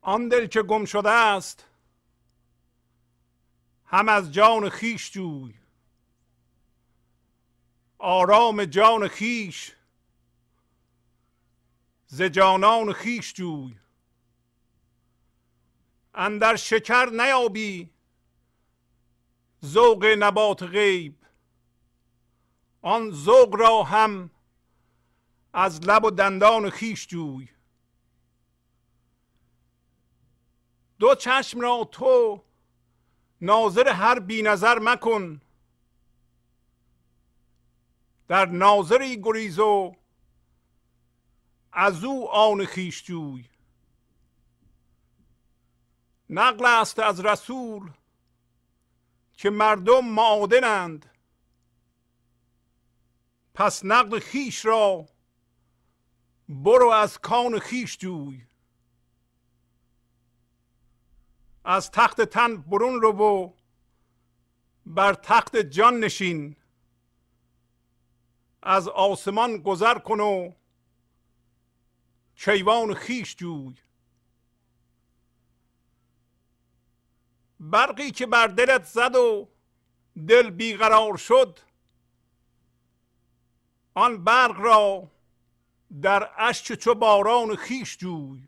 آن دل که گم شده است هم از جان خویش جوی. آرام جان خویش ز جانان خویش جوی. اندر شکر نیابی ذوق نبات غیب. آن ذوق را هم از لب و دندان خویش جوی. دو چشم را تو ناظر هر بی نظر مکن. در ناظری گریز و از او آن خویش جوی. نقل است از رسول که مردم معادنند. پس نقل خویش را برو از کان خویش جوی. از تخت تن برون رو و بر تخت جان نشین. از آسمان گذر کن و کیوان خویش جوی. برقی که بر دلت زد و دل بیقرار شد، آن برق را در اشک چو باران خویش جوی.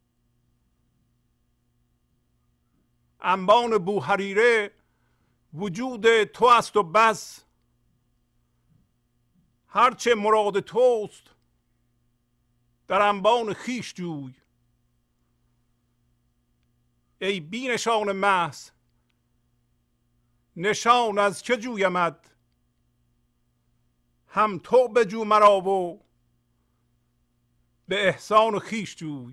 انبان بوهریره وجود تو است و بس. هرچه مراد توست در انبان خویش جوی. ای بی نشان محض نشان از که جویمت. هم تو بجو مرا و به احسان خویش جوی.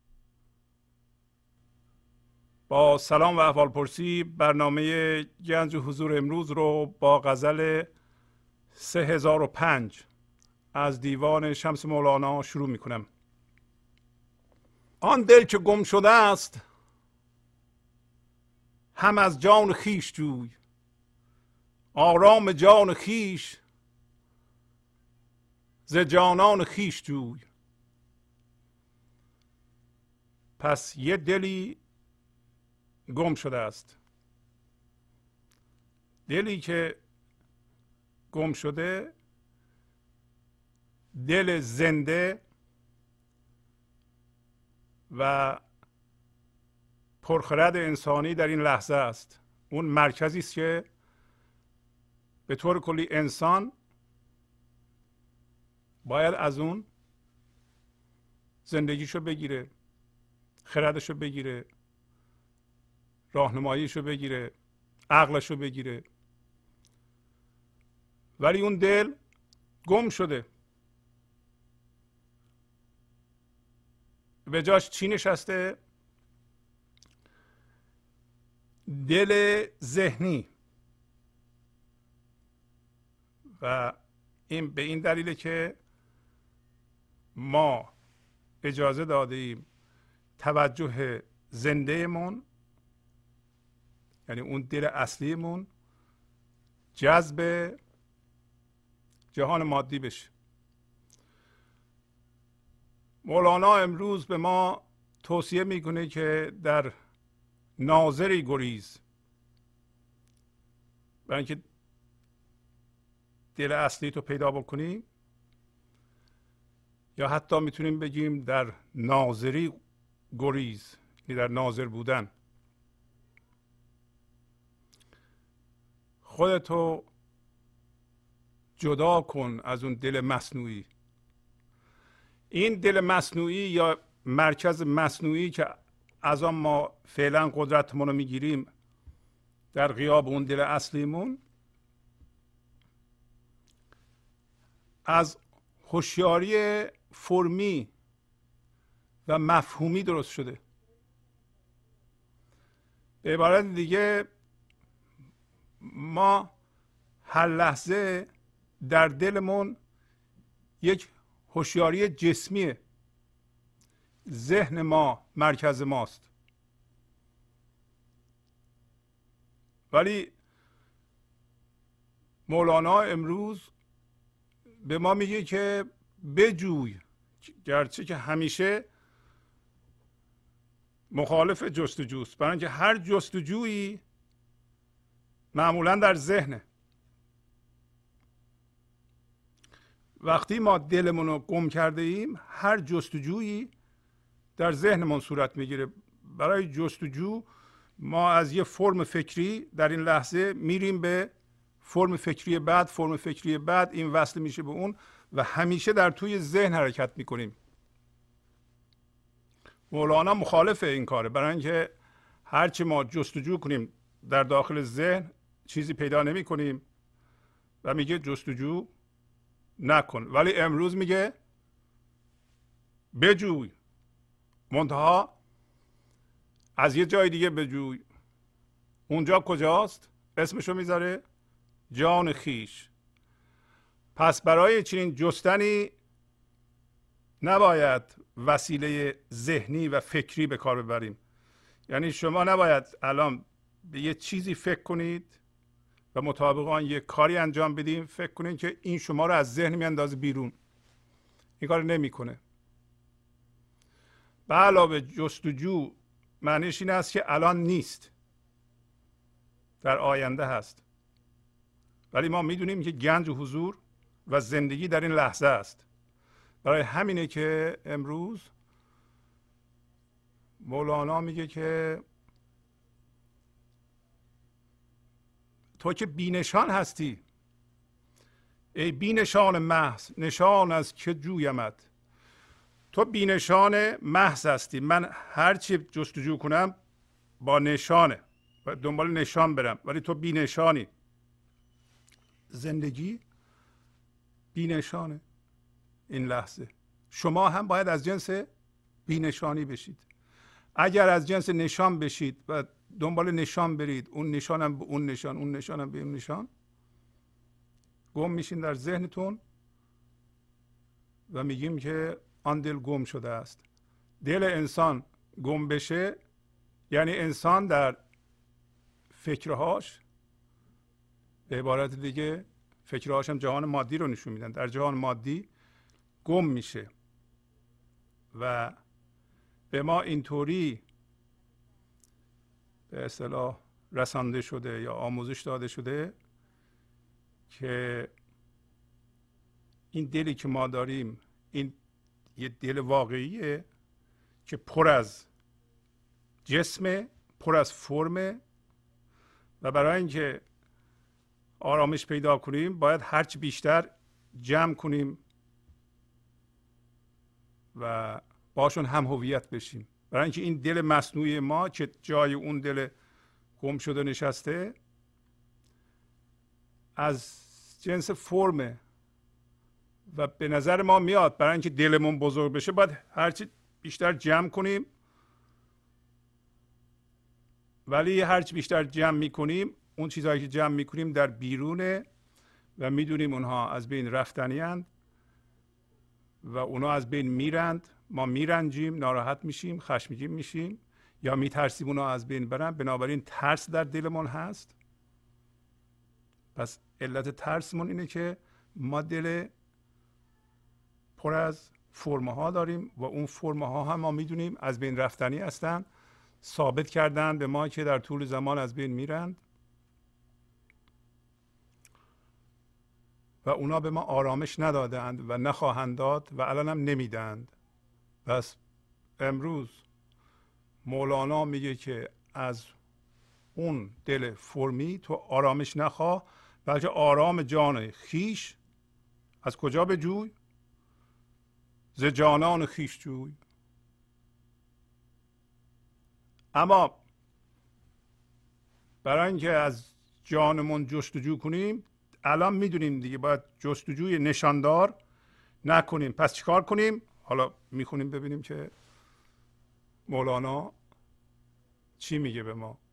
با سلام و احوالپرسی برنامه گنج حضور امروز رو با غزل 3005 از دیوان شمس مولانا شروع می کنم. آن دل که گم شده است هم از جان خویش جوی. آرام جان خویش ز جانان خویش جوی. پس یه دلی گم شده است. دلی که گم شده دل زنده و پرخرد انسانی در این لحظه است. اون مرکزی است که به طور کلی انسان باید از اون زندگیشو بگیره، خردشو بگیره، راهنماییشو بگیره، عقلشو بگیره. ولی اون دل گم شده. به جاش چی نشسته؟ دل ذهنی. و این به این دلیله که ما اجازه داده ایم توجه زندهمون، یعنی اون دل اصلیمون، جذب جهان مادی بشه. مولانا امروز به ما توصیه میکنه که در ناظری گریز. برای اینکه دل اصلی تو پیدا بکنیم، یا حتی میتونیم بگیم در ناظری گریز، یعنی در ناظر بودن. خودتو جدا کن از اون دل مصنوعی. این دل مصنوعی یا مرکز مصنوعی که از آن ما فعلا قدرتمون رو میگیریم در غیاب اون دل اصلیمون، از هوشیاری فرمی و مفهومی درست شده. به عبارت دیگه ما هر لحظه در دلمون یک هوشیاری جسمیه. ذهن ما مرکز ماست. ولی مولانا امروز به ما میگه که بجوی، گرچه که همیشه مخالف جستجوست، برای اینکه هر جستجویی معمولا در ذهنه. وقتی ما دلمون رو گم کرده ایم، هر جستجویی در ذهنمون صورت میگیره. برای جستجو ما از یه فرم فکری در این لحظه میریم به فرم فکری بعد، فرم فکری بعد، این وصل میشه به اون و همیشه در توی ذهن حرکت میکنیم. مولانا مخالف این کاره، برای اینکه هرچی ما جستجو کنیم در داخل ذهن چیزی پیدا نمی کنیم و میگه جستجو نکن. ولی امروز میگه بجوی، منتها از یه جای دیگه بجوی. اونجا کجاست؟ اسمشو میذاره جان خیش. پس برای چنین جستنی نباید وسیله ذهنی و فکری به کار ببریم. یعنی شما نباید الان به یه چیزی فکر کنید و مطابق آن یک کاری انجام بدیم، فکر کنید که این شما رو از ذهن میاندازه بیرون. این کار نمیکنه. به علاوه جستجو معنیش این است که الان نیست، در آینده هست. ولی ما میدونیم که گنج حضور و زندگی در این لحظه است. برای همینه که امروز مولانا میگه که تو که بینشان هستی، ای بینشان محض، نشان از که جویمت. تو بینشان محض هستی، من هرچی جستجو کنم با نشانه و دنبال نشان برم، ولی تو بینشانی. زندگی بینشانه این لحظه. شما هم باید از جنس بینشانی بشید. اگر از جنس نشان بشید و دنبال نشان برید، اون نشانم به اون نشان، اون نشانم به اون نشان، گم میشین در ذهنتون و میگیم که آن دل گم شده است. دل انسان گم بشه یعنی انسان در فکرهاش، به عبارت دیگه فکرهاش هم جهان مادی رو نشون میدن، در جهان مادی گم میشه و به ما اینطوری به اصطلاح رسانده شده یا آموزش داده شده که این دلی که ما داریم این یه دل واقعیه که پر از جسم، پر از فرمه و برای اینکه آرامش پیدا کنیم باید هرچی بیشتر جمع کنیم و باشون هم هویت بشیم. برای اینکه این دل مصنوعی ما که جای اون دل گم شده نشسته از جنس فرمه و به نظر ما میاد برای اینکه دلمون بزرگ بشه باید هرچی بیشتر جمع کنیم، ولی هرچی بیشتر جمع میکنیم اون چیزهایی که جمع میکنیم در بیرونه و میدونیم اونها از بین رفتنی اند و اونها از بین میرند. ما میرنجیم، ناراحت میشیم، خشمگین میشیم یا میترسیم اونها از بین برن. بنابراین ترس در دلمون هست. پس علت ترسمون اینه که ما دل پر از فرمه ها داریم و اون فرمه ها هم ما میدونیم از بین رفتنی هستن. ثابت کردن به ما که در طول زمان از بین میرند و اونا به ما آرامش ندادند و نخواهند داد و الان هم نمیدند. پس امروز مولانا میگه که از اون دل فرمی تو آرامش نخواه، بلکه آرام جان خیش از کجا بجوی؟ ز جانان خیش جوی. اما برای اینکه از جانمون جستجو کنیم الان میدونیم دیگه باید جستجوی نشاندار نکنیم. پس چیکار کنیم؟ حالا میخونیم ببینیم که مولانا چی میگه به ما.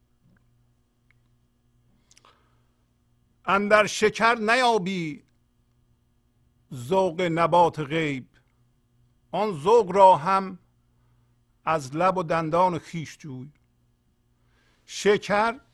اندر شکر نیابی ذوق نبات غیب، آن ذوق را هم از لب و دندان خیش جوی. شکر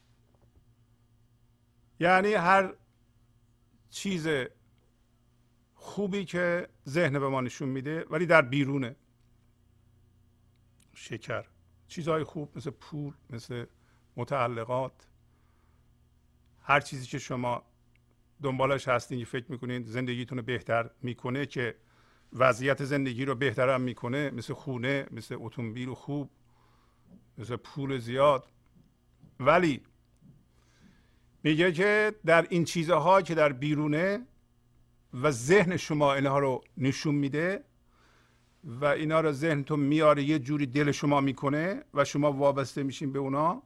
یعنی هر چیز خوبی که ذهن به ما نشون میده ولی در بیرونه. شکر چیزهای خوب مثل پول، مثل متعلقات، هر چیزی که شما دنبالش هستین که فکر میکنین زندگیتون رو بهتر میکنه، که وضعیت زندگی رو بهتر هم میکنه، مثل خونه، مثل اتومبیل خوب، مثل پول زیاد. ولی میگه که در این چیزها که در بیرونه و ذهن شما اینها رو نشون میده و اینا رو ذهنتون میاره یه جوری دل شما میکنه و شما وابسته میشین به اونا،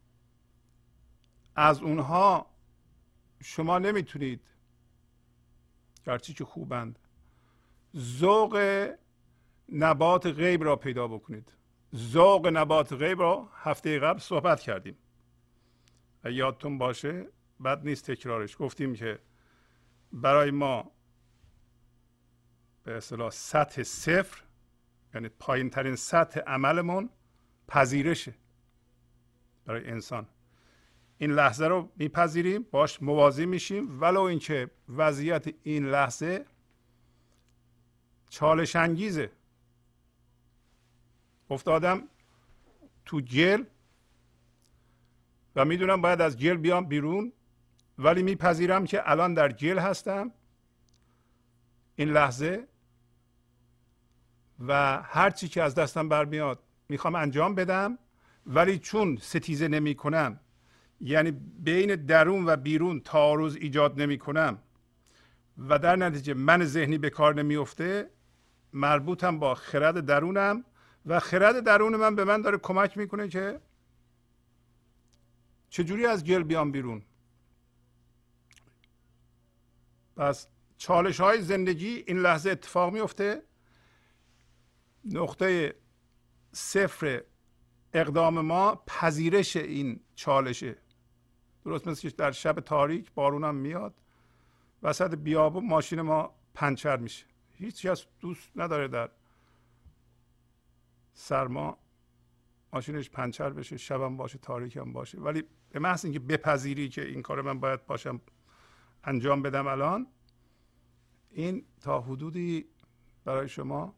از اونها شما نمیتونید، گرچه که خوبند، ذوق نبات غیب را پیدا بکنید. ذوق نبات غیب را هفته قبل صحبت کردیم و یادتون باشه، بد نیست تکرارش. گفتیم که برای ما به اصطلاح سطح صفر، یعنی پایین ترین سطح عملمون پذیرشه. برای انسان این لحظه رو میپذیریم، باش موازی میشیم، ولو اینکه وضعیت این لحظه چالش انگیزه. افتادم تو گل و میدونم باید از گل بیام بیرون، ولی میپذیرم که الان در گل هستم این لحظه و هر چی که از دستم برمیاد میخوام انجام بدم، ولی چون ستیزه نمی کنم، یعنی بین درون و بیرون تعارض ایجاد نمی کنم و در نتیجه من ذهنی به کار نمیفته، مربوطم با خرد درونم و خرد درون من به من داره کمک میکنه که چجوری از گل بیام بیرون. پس چالش های زندگی این لحظه اتفاق میفته. نقطه صفر اقدام ما پذیرش این چالشه. درست مثل که در شب تاریک بارونم میاد، وسط بیابون ماشین ما پنچر میشه. هیچ کس دوست نداره در سرما ماشینش پنچر بشه، شبم باشه، تاریک هم باشه. ولی به محض اینکه بپذیری که این کار من باید باشم انجام بدم الان، این تا حدودی برای شما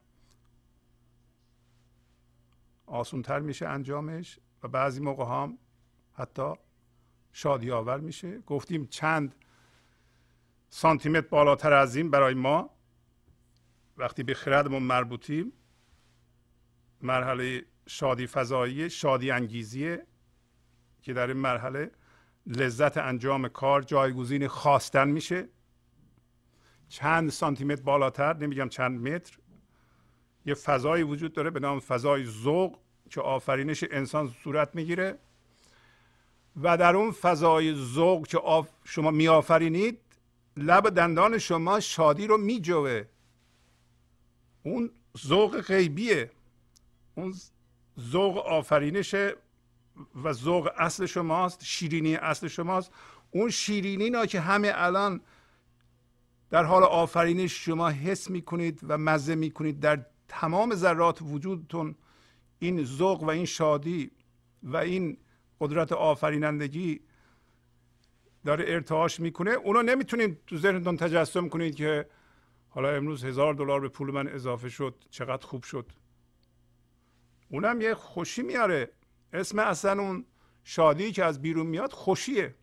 آسان‌تر میشه انجامش و بعضی موقع هم حتی شادی آور میشه. گفتیم چند سانتی متر بالاتر از این برای ما وقتی به خردمون مربوطیم، مرحله شادی فضایی، شادی انگیزیه که در این مرحله لذت انجام کار جایگزین خواستن میشه. چند سانتی متر بالاتر، نمیگم چند متر، یه فضایی وجود داره به نام فضای ذوق که آفرینش انسان صورت میگیره و در اون فضای ذوق که شما میآفرینید، لب دندان شما شادی رو میجوه. اون ذوق غیبیه، اون ذوق آفرینشه و ذوق اصل شماست، شیرینی اصل شماست. اون شیرینی نا که همه الان در حال آفرینش شما حس میکنید و مزه میکنید در تمام ذرات وجودتون، این ذوق و این شادی و این قدرت آفرینندگی داره ارتعاش میکنه. اونو نمیتونید تو ذهنتون تجسم کنید که حالا امروز $1000 به پول من اضافه شد، چقدر خوب شد. اونم یه خوشی میاره. اسم اصلا اون شادی که از بیرون میاد خوشیه.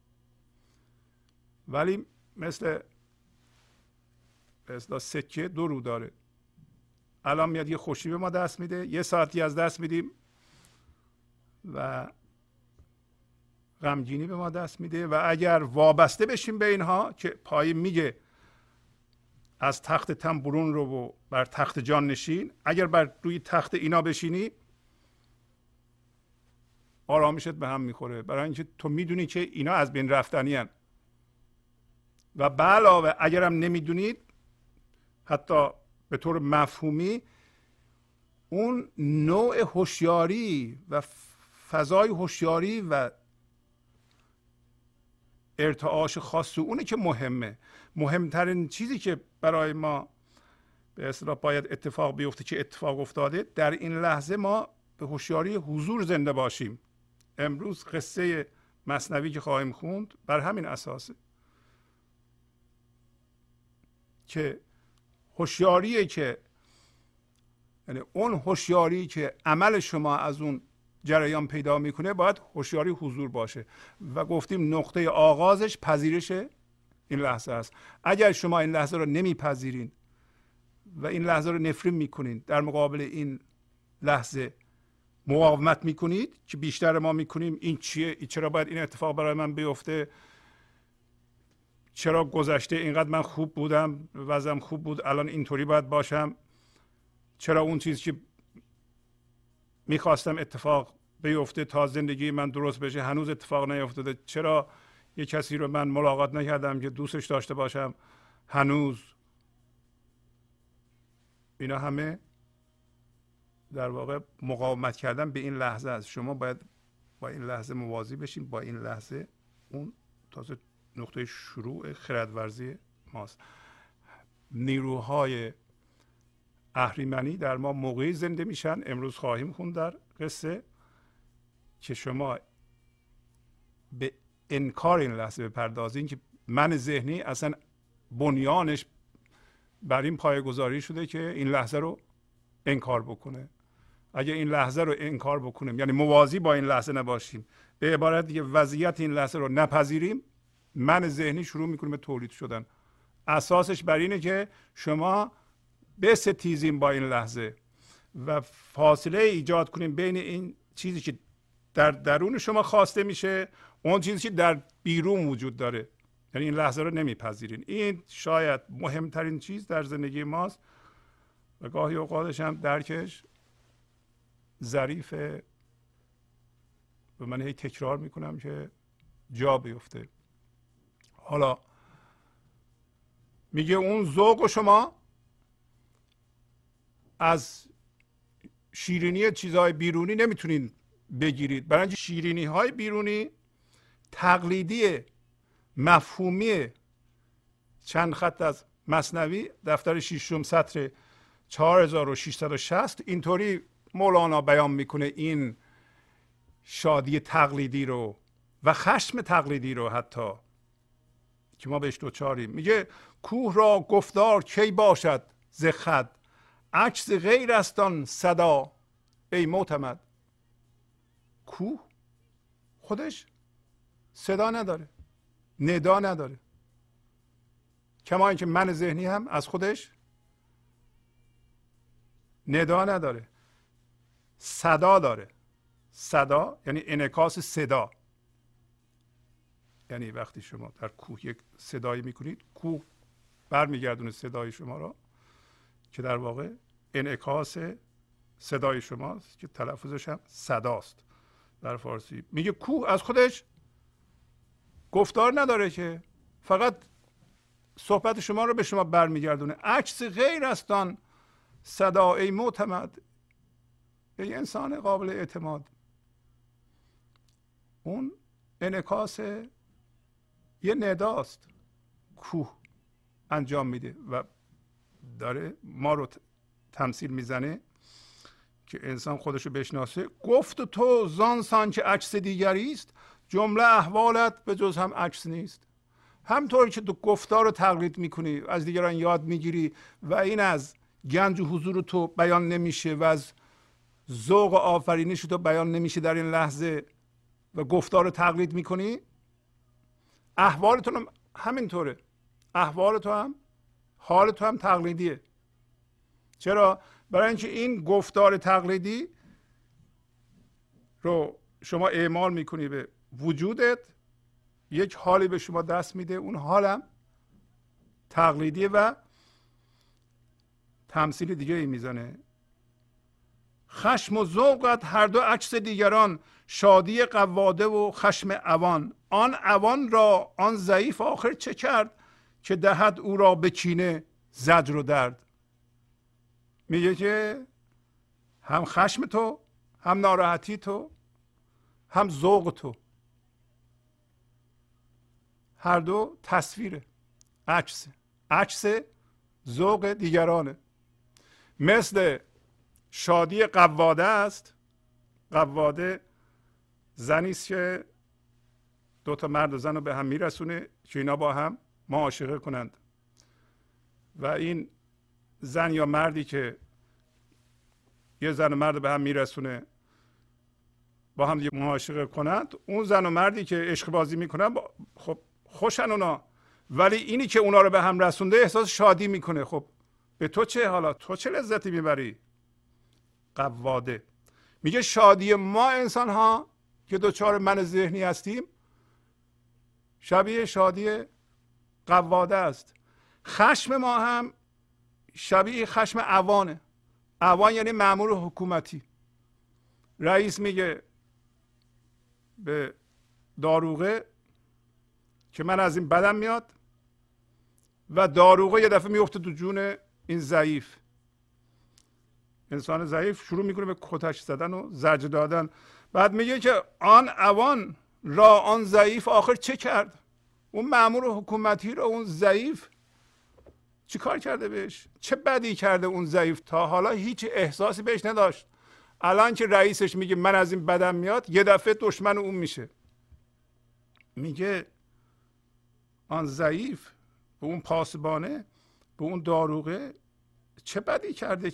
ولی مثل سکه دو رو داره. الان میاد یه خوشی به ما دست میده، یه ساعتی از دست میدیم و غمگینی به ما دست میده. و اگر وابسته بشیم به اینها که پای میگه از تخت تن برون رو و بر تخت جان نشین، اگر بر روی تخت اینا بشینی آرامشت به هم میخوره، برای اینکه تو میدونی که اینا از بین رفتنی هن. و به علاوه اگرم نمیدونید، حتی به طور مفهومی، اون نوع هوشیاری و فضای هوشیاری و ارتعاش خاص اونه که مهمه. مهمترین چیزی که برای ما به اصطلاح باید اتفاق بیفته که اتفاق افتاده، در این لحظه ما به هوشیاری حضور زنده باشیم. امروز قصه مثنوی که خواهیم خوند بر همین اساسه که هوشیاریه که، یعنی اون هوشیاری که عمل شما از اون جریان پیدا میکنه باید هوشیاری حضور باشه و گفتیم نقطه آغازش پذیرش این لحظه است. اگر شما این لحظه رو نمیپذیرین و این لحظه رو نفرین میکنین، در مقابل این لحظه مقاومت میکنید که بیشتر ما میکنیم، این چیه؟ چرا باید این اتفاق برای من بیفته؟ چرا گذشته اینقدر من خوب بودم، وضعم خوب بود، الان اینطوری باید باشم؟ چرا اون چیزی که میخواستم اتفاق بیفته تا زندگی من درست بشه هنوز اتفاق نیفتاده؟ چرا یه کسی رو من ملاقات نکردم که دوستش داشته باشم هنوز؟ اینا همه در واقع مقاومت کردن به این لحظه است. شما باید با این لحظه موازی بشین، با این لحظه. اون تازه نقطه شروع خردورزی ماست. نیروهای اهریمنی در ما موقعی زنده میشن، امروز خواهیم خوند در قصه، که شما به انکار این لحظه بپردازین که من ذهنی اصلا بنیانش بر این پایه‌گذاری شده که این لحظه رو انکار بکنه. اگه این لحظه رو انکار بکنیم، یعنی موازی با این لحظه نباشیم، به عبارت دیگه وضعیت این لحظه رو نپذیریم، من ذهنی شروع میکنه به تولید شدن. اساسش بر اینه که شما بستیزیم با این لحظه و فاصله ایجاد کنیم بین این چیزی که در درون شما خواسته میشه، اون چیزی که در بیرون وجود داره. یعنی این لحظه رو نمیپذیرین. این شاید مهمترین چیز در زندگی ماست و گاهی اوقاتش هم درکش ظریفه و من هی تکرار میکنم که جا بیفته. حالا میگه اون ذوق شما از شیرینی چیزهای بیرونی نمیتونین بگیرید، برای اینکه شیرینی های بیرونی تقلیدی مفهومی. چند خط از مثنوی دفتر 6 سطر 4660 اینطوری مولانا بیان میکنه این شادی تقلیدی رو و خشم تقلیدی رو حتی که ما بهش دوچاریم. میگه کوه را گفتار کی باشد ز خود، عکس غیر است آن صدا ای معتمد. کوه خودش صدا نداره، ندا نداره، کما اینکه من ذهنی هم از خودش ندا نداره، صدا داره. صدا یعنی انعکاس صدا. یعنی وقتی شما در کوه یک صدایی میکنید، کوه برمیگردونه صدای شما را که در واقع انعکاس صدای شماست که تلفظش هم صداست در فارسی. میگه کوه از خودش گفتار نداره که، فقط صحبت شما رو به شما برمیگردونه. عکس غیر است آن صدا ای معتمد، ای انسان قابل اعتماد. اون انعکاس یه نداست کوه انجام میده و داره ما رو تمثیل میزنه که انسان خودشو بشناسه. گفت تو زان سان که عکس دیگری است، جمله احوالت به جز هم عکس نیست. همطور که تو گفتار رو تقلید میکنی، از دیگران یاد میگیری و این از گنج و حضور تو بیان نمیشه و از ذوق آفرینش تو بیان نمیشه در این لحظه و گفتار رو تقلید میکنی، احوالتون هم همینطوره. احوال تو هم، حال تو هم تقلیدیه. چرا؟ برای اینکه این گفتار تقلیدی رو شما اعمال میکنی به وجودت، یک حالی به شما دست میده، اون حالم تقلیدیه و تمثیل دیگه ای میزنه. خشم و ذوقت هر دو عکس دیگران، شادی قواده و خشم عوان. آن عوان را آن ضعیف آخر چه کرد، که دهد او را به کینه زجر و درد. میگه که هم خشم تو، هم ناراحتی تو، هم ذوق تو، هر دو تصویره، عکس ذوق دیگرانه. مثل شادی قواده است. قواده زنی است که دو تا مرد و زن رو به هم میرسونه که اینا با هم معاشقه کنند و این زن یا مردی که یه زن و مرد به هم میرسونه با هم دیگه معاشقه کنند، اون زن و مردی که عشق بازی میکنن خب خوشن اونا، ولی اینی که اونا رو به هم رسونده احساس شادی میکنه. خب به تو چه؟ حالا تو چه لذتی میبری؟ قواده میگه شادی ما انسان ها که دوچار من ذهنی هستیم شبیه شادی قواده است. خشم ما هم شبیه خشم عوانه. عوان یعنی مأمور حکومتی. رئیس میگه به داروغه که من از این بدم میاد و داروغه یه دفعه میفته تو جون این ضعیف. انسان ضعیف شروع میکنه به کتک زدن و زجر دادن. بعد میگه که آن عوان را آن ضعیف آخر چه کرد؟ اون مأمور حکومتی رو اون ضعیف چی کار کرده بهش؟ چه بدی کرده اون ضعیف؟ تا حالا هیچ احساسی بهش نداشت. الان که رئیسش میگه من از این بدم میاد، یه دفعه دشمن اون میشه. میگه آن ضعیف به اون پاسبانه، به اون داروغه چه بدی کرده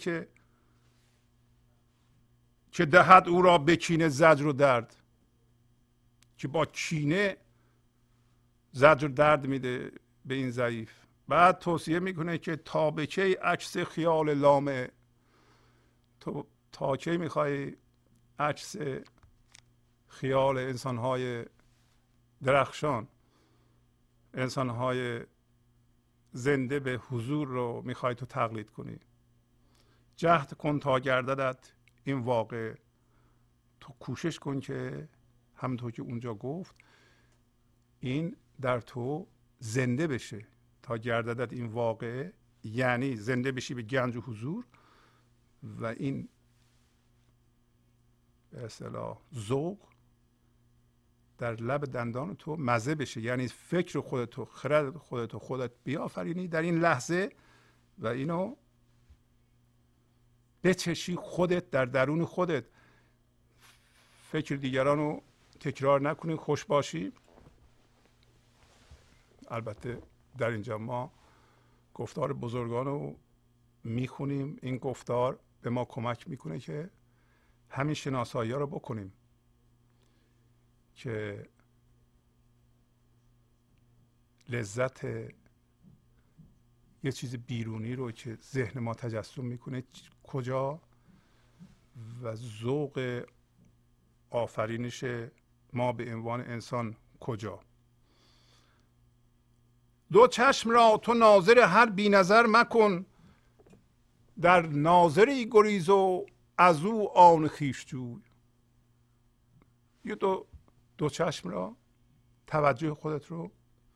که دهد او را به کینه زجر و درد، که با کینه زجر و درد میده به این ضعیف. بعد توصیه میکنه که تا به کی عکس خیال لامه، تو تا کی میخوای عکس خیال انسانهای درخشان، انسانهای زنده به حضور رو میخوای تو تقلید کنی؟ جهد کن تا گرددت این واقع. تو کوشش کن که همونطور که اونجا گفت این در تو زنده بشه. تا گرددت این واقع یعنی زنده بشی به گنج و حضور و این به اصطلاح ذوق در لب دندان تو مزه بشه. یعنی فکر خودتو، خرد خودت بیافرینی در این لحظه و اینو بچشی خودت در درون خودت. فکر دیگران رو تکرار نکنی، خوش باشی. البته در اینجا ما گفتار بزرگان رو میخونیم. این گفتار به ما کمک میکنه که همین شناسایی ها رو بکنیم که لذت یه چیز بیرونی رو که ذهن ما تجسم میکنه کجا و ذوق آفرینش ما به عنوان انسان کجا. دو چشم را تو ناظر هر بی نظر مکن، در ناظری گریز و از او آن خویش جوی. یه دو چشم را، توجه خودت رو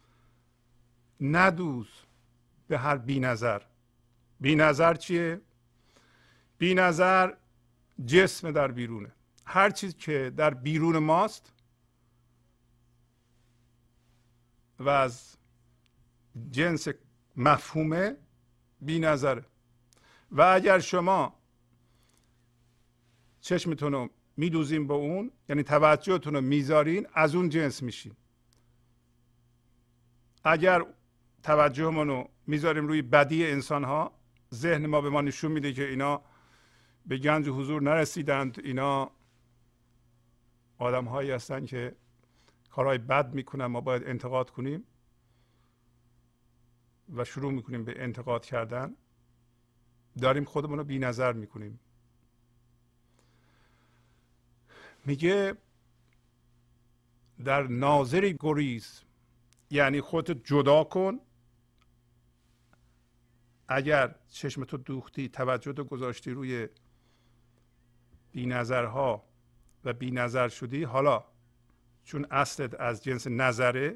ندوز به هر بی نظر. بی نظر چیه؟ بی نظر جسم در بیرونه. هر چیز که در بیرون ماست و از جنس مفهومه بی نظره. و اگر شما چشمتون رو میدوزین به اون، یعنی توجهتون رو میذارین، از اون جنس میشین. اگر توجهمون رو میذاریم روی بدی انسان ها، ذهن ما به ما نشون میده که اینا به گنج و حضور نرسیدند، اینا آدم هایی هستن که کارهای بد میکنن، ما باید انتقاد کنیم و شروع میکنیم به انتقاد کردن، داریم خودمون رو بی نظر میکنیم. میگه در ناظری گریز، یعنی خودت جدا کن. اگر چشمتو دوختی، توجهتو گذاشتی روی بی نظرها و بی نظر شدی، حالا چون اصلت از جنس نظره،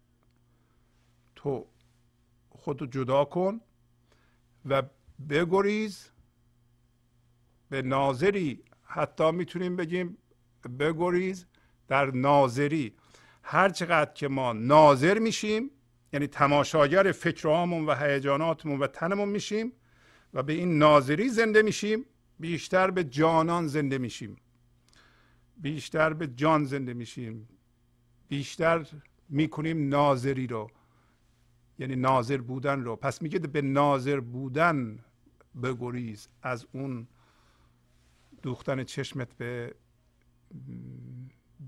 تو خودتو جدا کن و بگریز به ناظری. حتی میتونیم بگیم بگریز در ناظری. هر چقدر که ما ناظر میشیم، یعنی تماشاگر فکرهامون و هیجاناتمون و تنمون میشیم و به این ناظری زنده میشیم، بیشتر به جانان زنده میشیم، بیشتر به جان زنده میشیم، بیشتر میکنیم ناظری رو، یعنی ناظر بودن رو. پس میگه به ناظر بودن بگریز، از اون دوختن چشمت به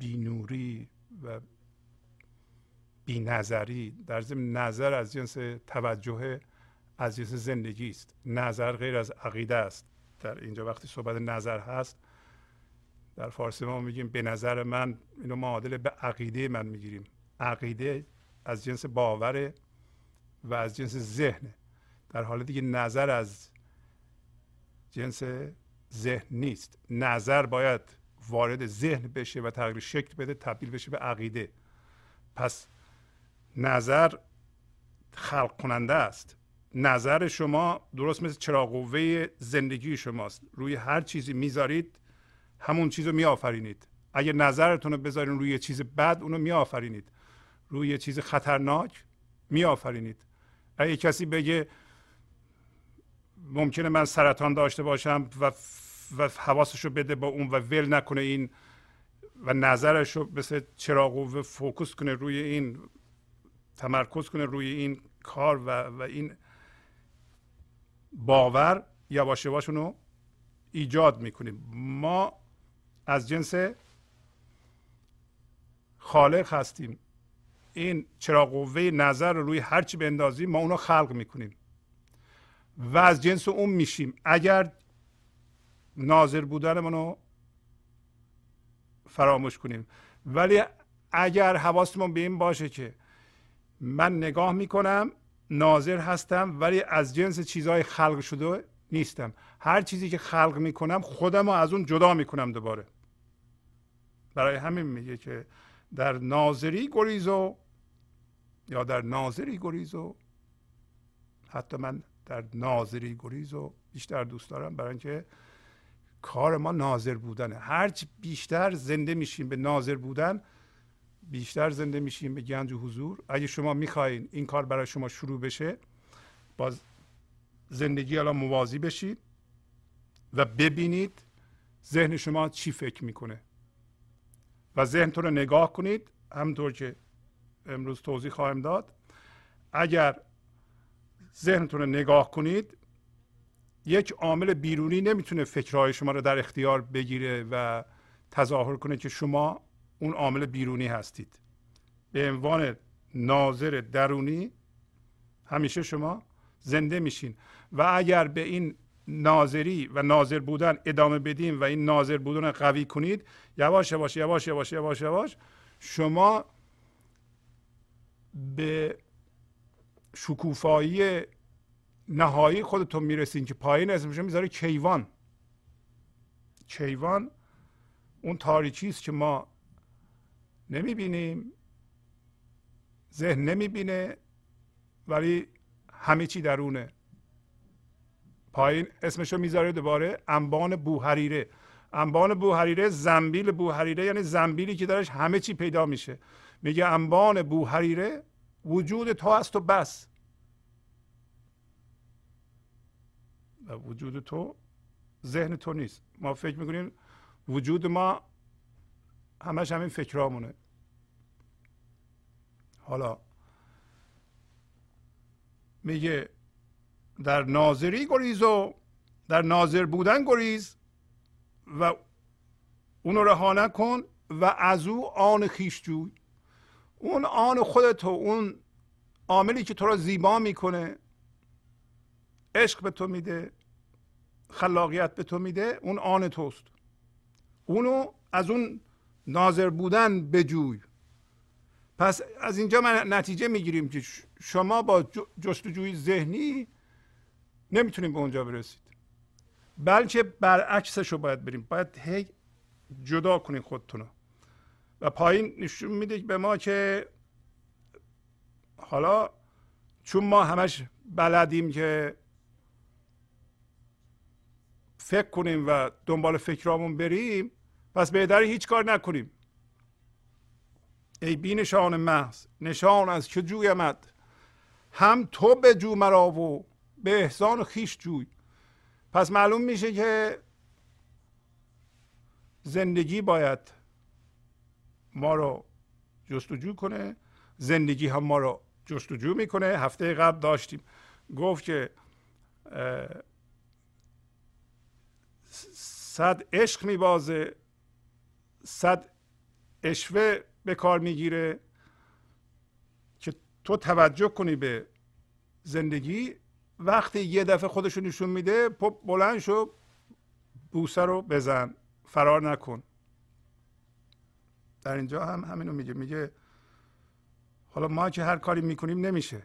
بینوری و بینظری. در ضمن نظر از جنس توجه، از جنس زندگی است. نظر غیر از عقیده است. در اینجا وقتی صحبت نظر هست، در فارسی ما میگیم به نظر من، اینو معادل به عقیده من میگیریم. عقیده از جنس باوره و از جنس ذهن، در حالی که نظر از جنس ذهن نیست. نظر باید وارد ذهن بشه و تغییر شکل بده، تبدیل بشه به عقیده. پس نظر خلق کننده است. نظر شما درست مثل چراغ قوه زندگی شماست. روی هر چیزی میذارید همون چیز رو میآفرینید. اگه نظرتون رو بذارین روی چیز بد، اونو میآفرینید. روی چیز خطرناک میآفرینید. اگه کسی بگه ممکنه من سرطان داشته باشم و حواسش رو بده با اون و ول نکنه این و نظرش رو مثل چراغ قوه فوکوس کنه روی این، تمرکز کنه روی این کار و این باور، یواش یواش اونو ایجاد میکنیم. ما از جنس خالق هستیم. این چراغ قوه نظر رو روی هر چی بندازیم ما اونو خلق میکنیم و از جنس اون میشیم. اگر ناظر بودنمون رو فراموش کنیم. ولی اگر حواسمون به این باشه که من نگاه میکنم، ناظر هستم، ولی از جنس چیزهای خلق شده نیستم. هر چیزی که خلق میکنم خودم رو از اون جدا میکنم دوباره. برای همین میگه که در ناظری گریزو، یا در ناظری گریزو. حتی من در ناظری گریزو بیشتر دوست دارم، برای اینکه کار ما ناظر بودنه. هرچی بیشتر زنده میشیم به ناظر بودن، بیشتر زنده میشیم به گنج و حضور. اگه شما میخواین این کار برای شما شروع بشه، با زندگی الان موازی بشید و ببینید ذهن شما چی فکر میکنه و ذهنتون رو نگاه کنید، همونطور که امروز توضیح خواهم داد. اگر ذهنتون رو نگاه کنید، یک عامل بیرونی نمیتونه فکرهای شما رو در اختیار بگیره و تظاهر کنه که شما اون عامل بیرونی هستید. به عنوان ناظر درونی همیشه شما زنده میشین و اگر به این ناظری و ناظر بودن ادامه بدیم و این ناظر بودن رو قوی کنید، یواش یواش یواش یواش یواش یواش شما به شکوفایی نهایی خودتون میرسین که پایین اسمش میذاره کیوان. کیوان اون تاریکی است که ما نمیبینیم، ذهن نمیبینه، ولی همه چی درونه. پایین اسمشو میذاره دوباره انبان بوهریره. انبان بوهریره، زنبیل بوهریره، یعنی زنبیلی که درش همه چی پیدا میشه. میگه انبان بوهریره وجود تو است و بس. و وجود تو ذهن تو نیست. ما فکر میکنیم وجود ما همش همین فکرامونه. حالا میگه در ناظری گریز و در ناظر بودن گریز و اونو رها نکن و از او آن خویش جوی. اون آن خودتو، اون عاملی که تو را زیبا میکنه، عشق به تو میده، خلاقیت به تو میده، اون آن توست. اونو از اون ناظر بودن بجوی. پس از اینجا من نتیجه میگیریم که شما با جستجوی ذهنی نمیتونیم به اونجا برسید، بلکه برعکسش رو باید بریم. باید هی جدا کنید خودتون. و پایین نشون میده به ما که حالا چون ما همش بلدیم که فکر کنیم و دنبال فکرامون بریم، پس بهتره هیچ کار نکنیم. ای بی نشان محض نشان از که جویمت، هم تو به جو مرا و به احسان خویش جوی. پس معلوم میشه که زندگی باید ما رو جستجو کنه، زندگی هم ما رو جستجو میکنه. هفته قبل داشتیم گفت که 100 عشق میبازه، 100 اشوه به کار میگیره که تو توجه کنی به زندگی. وقتی یه دفعه خودشو نشون میده بلند شو، بوسه رو بزن، فرار نکن. در اینجا هم همینو میگه حالا ما که هر کاری میکنیم نمیشه،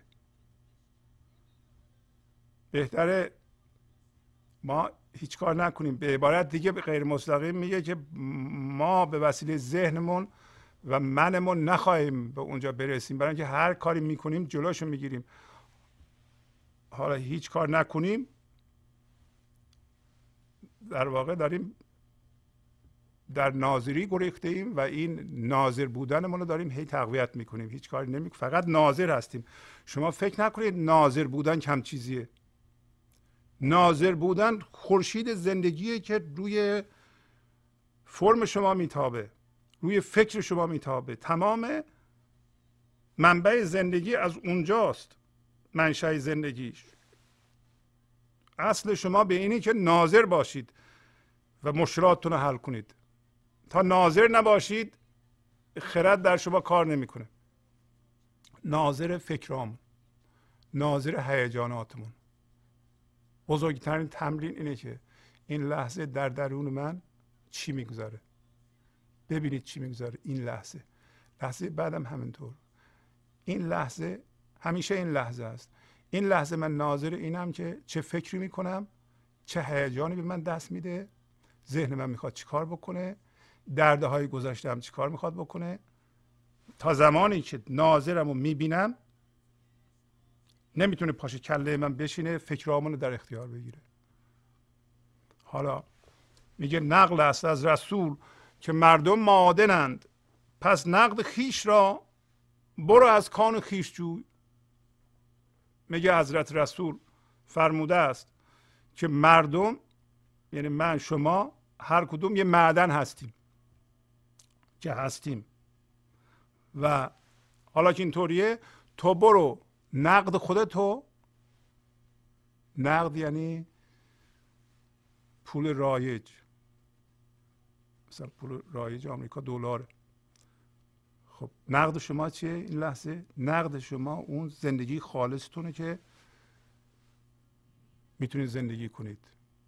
بهتره ما هیچ کار نکنیم. به عبارت دیگه به غیر مستقیم میگه که ما به وسیله ذهنمون و منمون نخواهیم به اونجا برسیم، برای اینکه هر کاری میکنیم جلوشو میگیریم. حالا هیچ کار نکنیم، در واقع داریم در ناظری گریخته ایم و این ناظر بودنمون رو داریم هی تقویت میکنیم. هیچ کاری نمیکنیم، فقط ناظر هستیم. شما فکر نکنید ناظر بودن کم چیزیه. ناظر بودن خورشید زندگیه که روی فرم شما میتابه، روی فکر شما میتابه. تمام منبع زندگی از اونجاست، منشأ زندگیش. اصل شما به اینی که ناظر باشید و مشکلاتتون رو حل کنید. تا ناظر نباشید خرد در شما کار نمیکنه. ناظر فکرامون، ناظر هیجاناتمون. بزرگترین تمرین اینه که این لحظه در درون من چی میگذاره. ببینید چی میگذاره این لحظه. لحظه بعدم همینطور. این لحظه همیشه این لحظه است. این لحظه من ناظر اینم که چه فکری میکنم، چه هیجانی به من دست میده، ذهن من میخواد چیکار بکنه، دردهای گذشته‌ام چیکار میخواد بکنه. تا زمانی که ناظرم رو میبینم نمیتونه پاش کله من بشینه فکرامون رو در اختیار بگیره. حالا میگه نقل است از رسول که مردم معادنند، پس نقد خیش را برو از کان خیش جوی. میگه حضرت رسول فرموده است که مردم، یعنی من شما، هر کدوم یه معدن هستیم که هستیم. و حالا که اینطوریه تو برو نقد خودتو، نقد یعنی پول رایج، مثلا پول رایج آمریکا دلاره. خب نقد شما چیه این لحظه؟ نقد شما اون زندگی خالصتونه که میتونید زندگی کنید.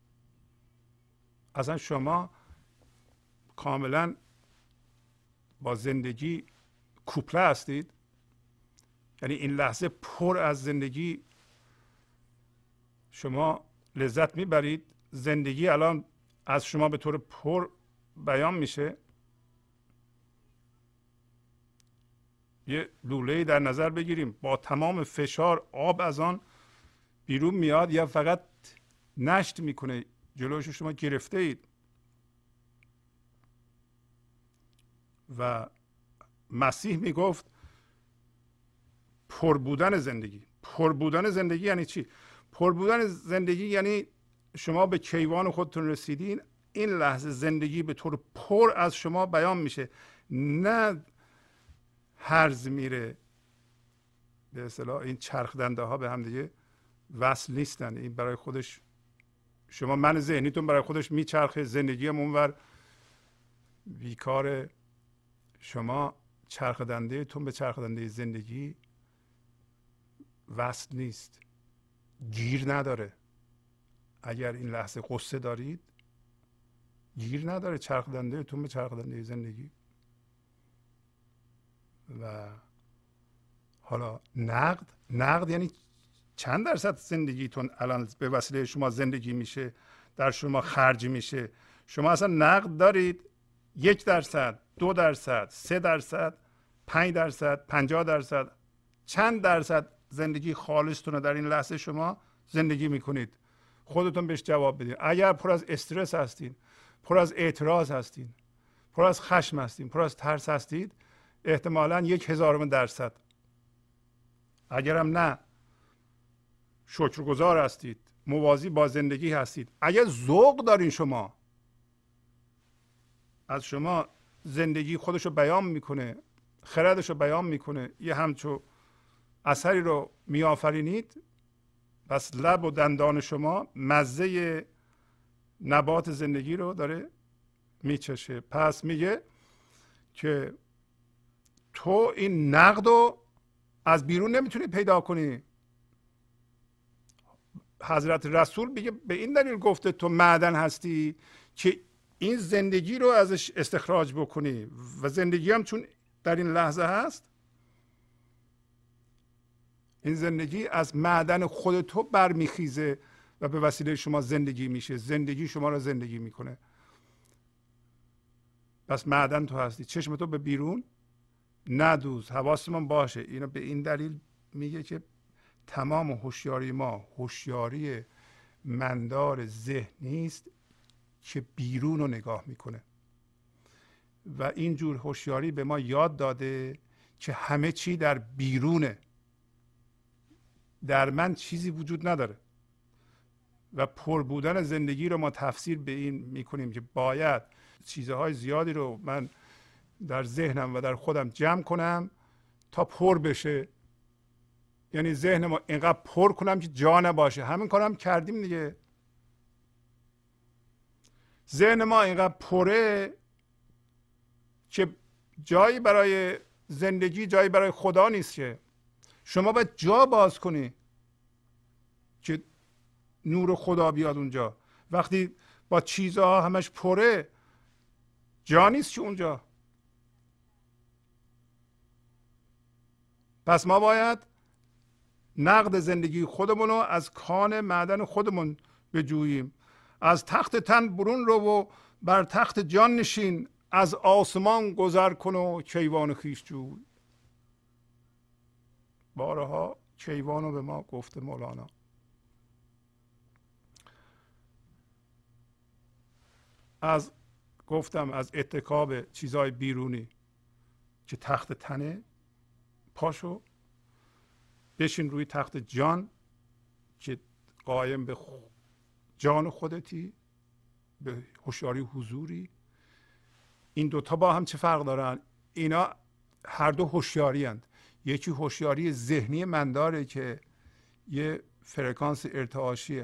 اصلا شما کاملا با زندگی کوپله هستید، یعنی این لحظه پر از زندگی شما لذت میبرید. زندگی الان از شما به طور پر بیان میشه. یه لوله در نظر بگیریم، با تمام فشار آب از آن بیرون میاد یا فقط نشت میکنه، جلوش شما گرفته اید. و مسیح میگفت پر بودن زندگی. پر بودن زندگی یعنی چی؟ پر بودن زندگی یعنی شما به کیوان خودتون رسیدین، این لحظه زندگی به طور پر از شما بیان میشه، نه هرز میره. به اصطلاح این چرخ دنده ها به هم دیگه وصل نیستن. این برای خودش شما من ذهنیتون برای خودش میچرخه، زندگی هم اونور بیکاره. شما چرخ دنده تون به چرخ دنده زندگی وصل نیست، گیر نداره. اگر این لحظه قصه دارید گیر نداره چرخ دنده تون به چرخ دنده زندگی. و حالا نقد یعنی چند درصد زندگیتون الان به وسیله شما زندگی میشه، در شما خرج میشه. شما اصلا نقد دارید 1%، 2%، 3%، 5%، 50%. چند درصد زندگی خالصتون رو در این لحظه شما زندگی میکنید؟ خودتون بهش جواب بدید. اگر پر از استرس هستین، پر از اعتراض هستین، پر از خشم هستین، پر از ترس هستید، احتمالاً 1/1000%. اگرم نه شکرگزار هستید، موازی با زندگی هستید. اگر ذوق دارین، شما از شما زندگی خودشو بیان میکنه، خردشو بیان میکنه، یه همچو اثری رو میآفرینید، پس لب و دندان شما مزه نبات زندگی رو داره میچشه. پس میگه که تو این نقد رو از بیرون نمیتونی پیدا کنی. حضرت رسول میگه به این دلیل گفته تو معدن هستی که این زندگی رو ازش استخراج بکنی و زندگی هم چون در این لحظه هست، این زندگی از معدن خود تو برمیخیزه و به وسیله شما زندگی میشه، زندگی شما رو زندگی میکنه. پس معدن تو هستی، چشم تو به بیرون ندوز، حواسمون باشه. اینو به این دلیل میگه که تمام هوشیاری ما هوشیاری مندار ذهنی است که بیرون رو نگاه میکنه و اینجور هوشیاری به ما یاد داده که همه چی در بیرونه، در من چیزی وجود نداره. و پر بودن زندگی رو ما تفسیر به این میکنیم که باید چیزهای زیادی رو من در ذهنم و در خودم جمع کنم تا پر بشه. یعنی ذهن ما اینقدر پر کنم که جا نباشه. همین کارم کردیم دیگه. ذهن ما اینقدر پره که جایی برای زندگی، جایی برای خدا نیست. که شما باید جا باز کنی که نور خدا بیاد اونجا. وقتی با چیزها همش پره، جا نیست که اونجا. پس ما باید نقد زندگی خودمون رو از کان معدن خودمون بجوییم. از تخت تن برون رو و بر تخت جان نشین، از آسمان گذر کن و کیوان خویش جوی. بارها کیوان رو به ما گفته مولانا. گفتم از اتکاب چیزهای بیرونی که تخت تنه، پاشو بشین روی تخت جان که قایم به جان خودتی، به هوشیاری حضوری. این دوتا با هم چه فرق دارن؟ اینا هر دو هوشیاری اند. یکی هوشیاری ذهنی منداره که یه فرکانس ارتعاشی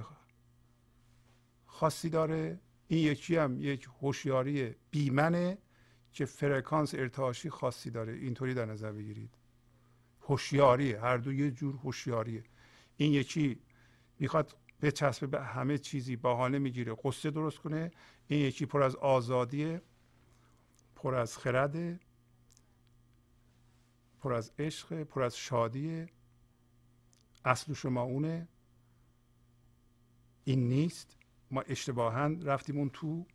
خاصی داره. این یکی هم یک هوشیاری بیمنه که فرکانس ارتعاشی خاصی داره. اینطوری در نظر بگیرید. هوشیاری هر دو یه جور هوشیاریه. این یکی میخواد بچسبه به همه چیزی، بهانه میگیره قصه درست کنه. این یکی پر از آزادیه، پر از خرده، پر از عشق، پر از شادیه. اصل شما اونه، این نیست. ما اشتباهاً رفتیم اون تو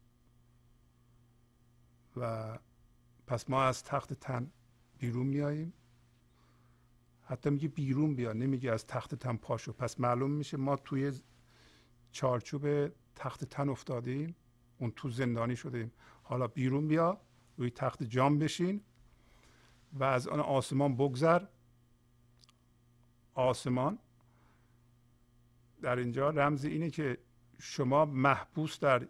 و پس ما از تخت تن بیرون میاییم. حتی میگه بیرون بیا، نمیگه از تخت تن پاشو. پس معلوم میشه ما توی چارچوب تخت تن افتادیم، اون تو زندانی شدیم. حالا بیرون بیا، روی تخت جان بشین و از آن آسمان بگذر. آسمان در اینجا رمز اینه که شما محبوس در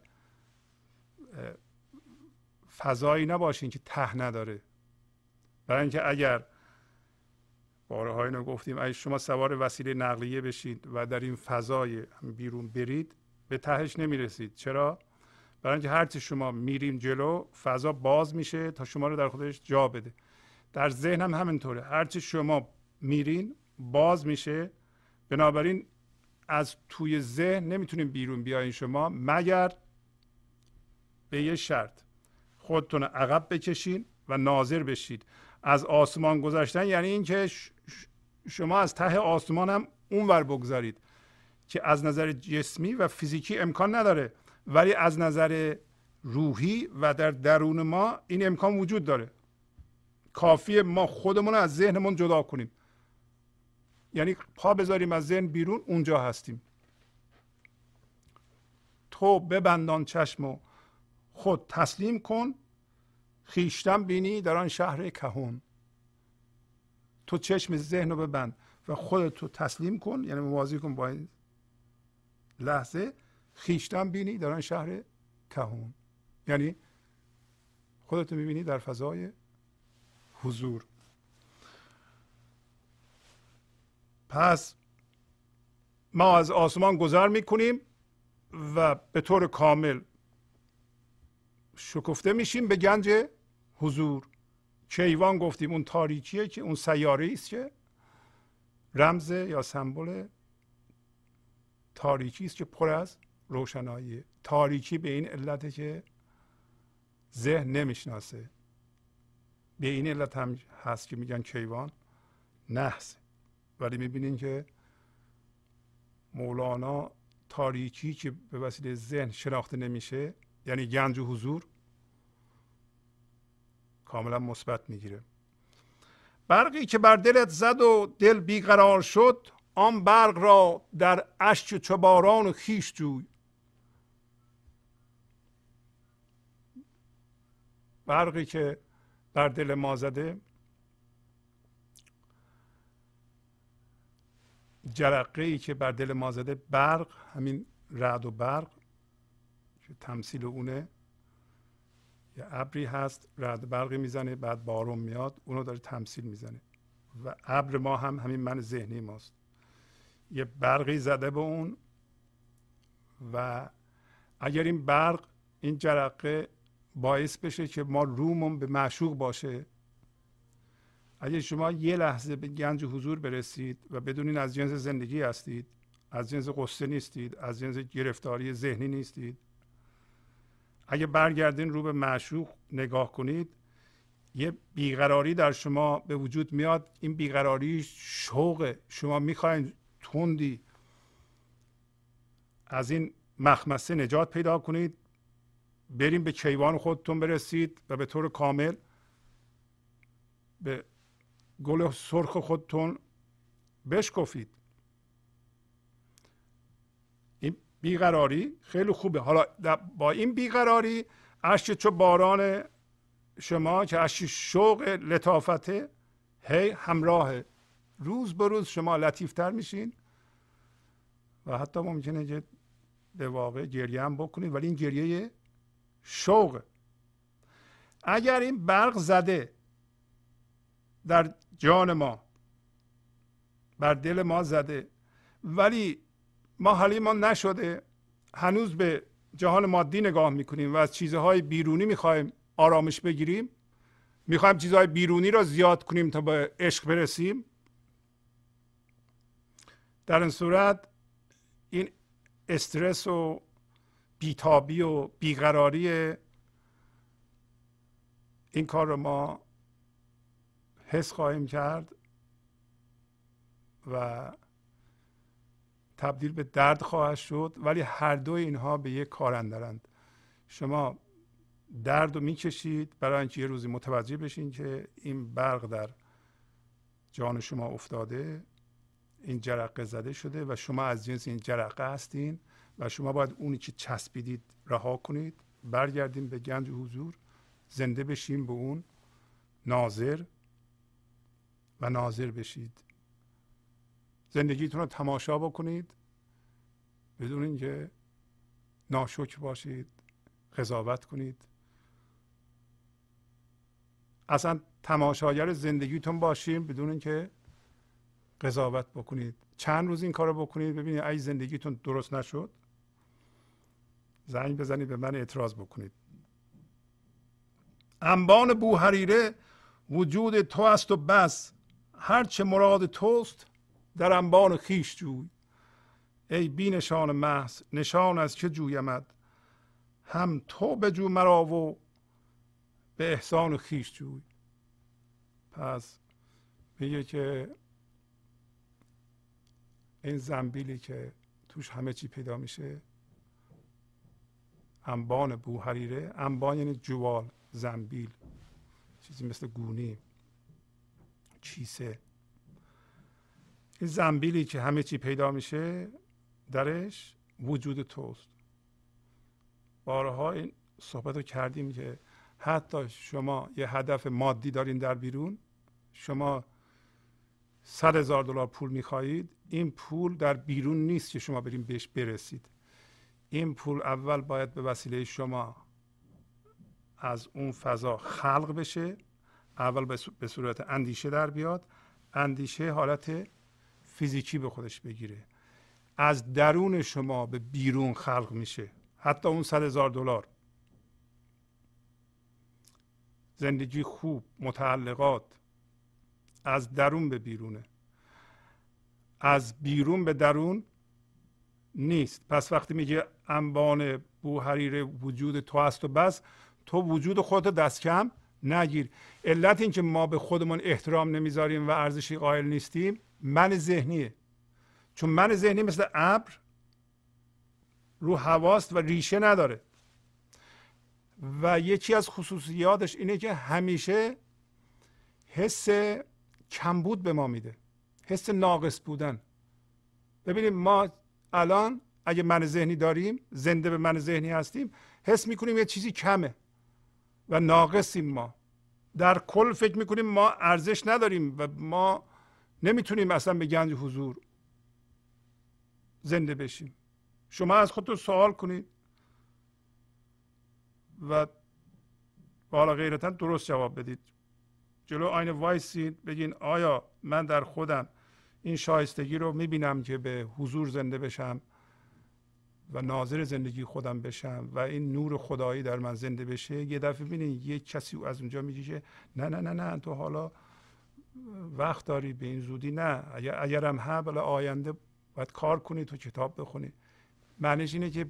فضایی نباشین که ته نداره. برای اینکه اگر بارها اینو گفتیم، اگه شما سوار وسیله نقلیه بشید و در این فضای بیرون برید، به تهش نمیرسید. چرا؟ برای اینکه هرچی شما میریم جلو، فضا باز میشه تا شما رو در خودش جا بده. در ذهن هم همینطوره. هرچی شما میرین باز میشه. بنابراین از توی ذهن نمیتونیم بیرون بیاین شما، مگر به یه شرط: خودتون عقب بکشین و ناظر بشید. از آسمان گذشتن یعنی اینکه شما از ته آسمان هم اونور بگذارید که از نظر جسمی و فیزیکی امکان نداره، ولی از نظر روحی و در درون ما این امکان وجود داره. کافیه ما خودمون رو از ذهنمون جدا کنیم، یعنی پا بذاریم از ذهن بیرون، اونجا هستیم. تو ببندان چشم و خود تسلیم کن، خویشتن بینی در آن شهر کهون. تو چشم ذهن رو ببند و خودت رو تسلیم کن، یعنی موازی کن با این لحظه. خویشتن بینی در آن شهر کهون، یعنی خودت رو میبینی در فضای حضور. پس ما از آسمان گذر میکنیم و به طور کامل شکفته میشیم به گنج حضور. کیوان گفتیم اون تاریکیه که اون سیاره است که رمز یا سمبل تاریکی است که پر از روشنایی. تاریکی به این علته که ذهن نمیشناسه. به این علت هم هست که میگن کیوان نحس. ولی میبینین که مولانا تاریکی که به وسیله ذهن شناخته نمیشه، یعنی گنج و حضور، کاملا مثبت میگیره. برقی که بر دلت زد و دل بیقرار شد، آن برق را در اشک چو باران و خویش جوی. برقی که بر دل ما زده، جرقه ای که بر دل ما زده، برق همین رعد و برق که تمثیل اونه، یه ابری هست رعد برقی میزنه بعد بارون میاد، اونو داره تمثیل میزنه. و ابر ما هم همین من ذهنی ماست، یه برقی زده به اون. و اگر این برق، این جرقه باعث بشه که ما رومون به معشوق باشه، اگر شما یه لحظه به گنج حضور برسید و بدونین از جنس زندگی هستید، از جنس قصه نیستید، از جنس گرفتاری ذهنی نیستید، اگه برگردین رو به معشوق نگاه کنید، یه بیقراری در شما به وجود میاد. این بیقراری شوقه. شما میخواین تندی از این مخمسه نجات پیدا کنید، بریم به کیوان خودتون برسید و به طور کامل به گل سرخ خودتون بشکفید. این بیقراری خیلی خوبه. حالا با این بیقراری اشک چو باران شما که اشک شوق لطافته هی همراهه. روز به روز شما لطیفتر میشین و حتی ممکنه که به واقع گریه هم بکنید، ولی این گریه شوقه. اگر این برق زده در جان ما، بر دل ما زده، ولی ما حالیمان نشده، هنوز به جهان مادی نگاه میکنیم و از چیزهای بیرونی میخوایم آرامش بگیریم، میخوایم چیزهای بیرونی را زیاد کنیم تا به عشق برسیم، در این صورت این استرس و بیتابی و بیقراری این کار رو ما حس خواهیم کرد و تبدیل به درد خواهد شد. ولی هر دو اینها به یک کار اندرند. شما درد رو میکشید برای اینکه یه روزی متوجه بشین که این برق در جان شما افتاده، این جرقه زده شده و شما از جنس این جرقه هستین و شما باید اونی که چسبیدید رها کنید، برگردیم به گنج حضور، زنده بشیم به اون ناظر و ناظر بشید. زندگیتون رو تماشا بکنید بدون اینکه ناشکر باشید، قضاوت کنید. اصلا تماشاگر زندگیتون باشیم بدون اینکه قضاوت بکنید. چند روز این کارو بکنید ببینید ای زندگیتون درست نشد، زنگ بزنید به من اعتراض بکنید. انبان بوهریره وجود تو است و بس، هرچه مراد توست در انبان خویش جوی. ای بی نشان محض نشان از چه جویمد، هم تو بجو مرا و به احسان خویش جوی. پس میگه که این زنبیلی که توش همه چی پیدا میشه، انبان بوهریره، انبان یعنی جوال، زنبیل، چیزی مثل گونی، کیسه. این زنبیلی که همه چی پیدا میشه درش وجود توست. بارها این صحبت رو کردیم که حتی شما یه هدف مادی دارین در بیرون، شما $100,000 پول میخواهید، این پول در بیرون نیست که شما بریم بهش برسید. این پول اول باید به وسیله شما از اون فضا خلق بشه، اول به صورت اندیشه در بیاد، اندیشه حالت فیزیکی به خودش بگیره، از درون شما به بیرون خلق میشه. حتی اون $100,000 زندگی خوب، متعلقات از درون به بیرونه، از بیرون به درون نیست. پس وقتی میگه انبان بوهریر وجود تو است و بس، تو وجود خودت دست کم نگیر. علت این که ما به خودمون احترام نمیذاریم و ارزشی قائل نیستیم من ذهنیه. چون من ذهنی مثل ابر رو هواست و ریشه نداره و یکی از خصوصیاتش اینه که همیشه حس کمبود به ما میده، حس ناقص بودن. ببینیم ما الان اگه من ذهنی داریم، زنده به من ذهنی هستیم، حس میکنیم یه چیزی کمه و ناقصیم. ما در کل فکر میکنیم ما ارزش نداریم و ما نمیتونیم اصلا به گنج حضور زنده بشیم. شما از خودتون سوال کنید و بالا غیرتا درست جواب بدید. جلو آینه وایسید بگین آیا من در خودم این شایستگی رو میبینم که به حضور زنده بشم و ناظر زندگی خودم بشم و این نور خدایی در من زنده بشه؟ یه دفعه ببینید یک کسی از اونجا میگه که نه نه نه نه تو حالا وقت داری، به این زودی نه، اگرم ها بلا آینده باید کار کنی، تو کتاب بخونی. معنیش اینه که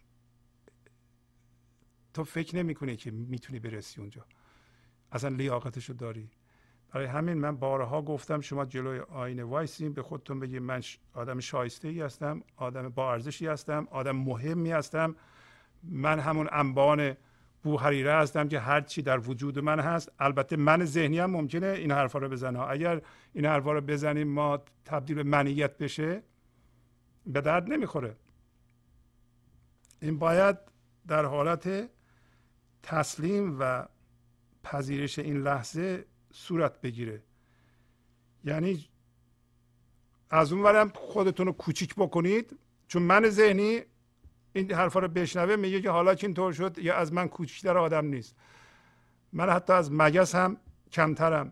تو فکر نمی کنی که میتونی برسی اونجا، اصلا لیاقتشو داری. برای همین من بارها گفتم شما جلوی آینه وایسین، به خودتون بگید من آدم شایسته‌ای هستم، آدم با ارزشی هستم، آدم مهمی هستم. من همون انبان بوهریره هستم که هر چی در وجود من هست. البته من ذهنی هم ممکنه این حرفا رو بزنه. اگر این حرفا رو بزنیم ما تبدیل به منیت بشه، به درد نمیخوره. این باید در حالت تسلیم و پذیرش این لحظه صورت بگیره. یعنی از اون ورم خودتون رو کوچیک بکنید، چون من ذهنی این حرفا رو بشنوه میگه که حالا که اینطور شد یا از من کوچکتر آدم نیست، من حتی از مگس هم کمترم،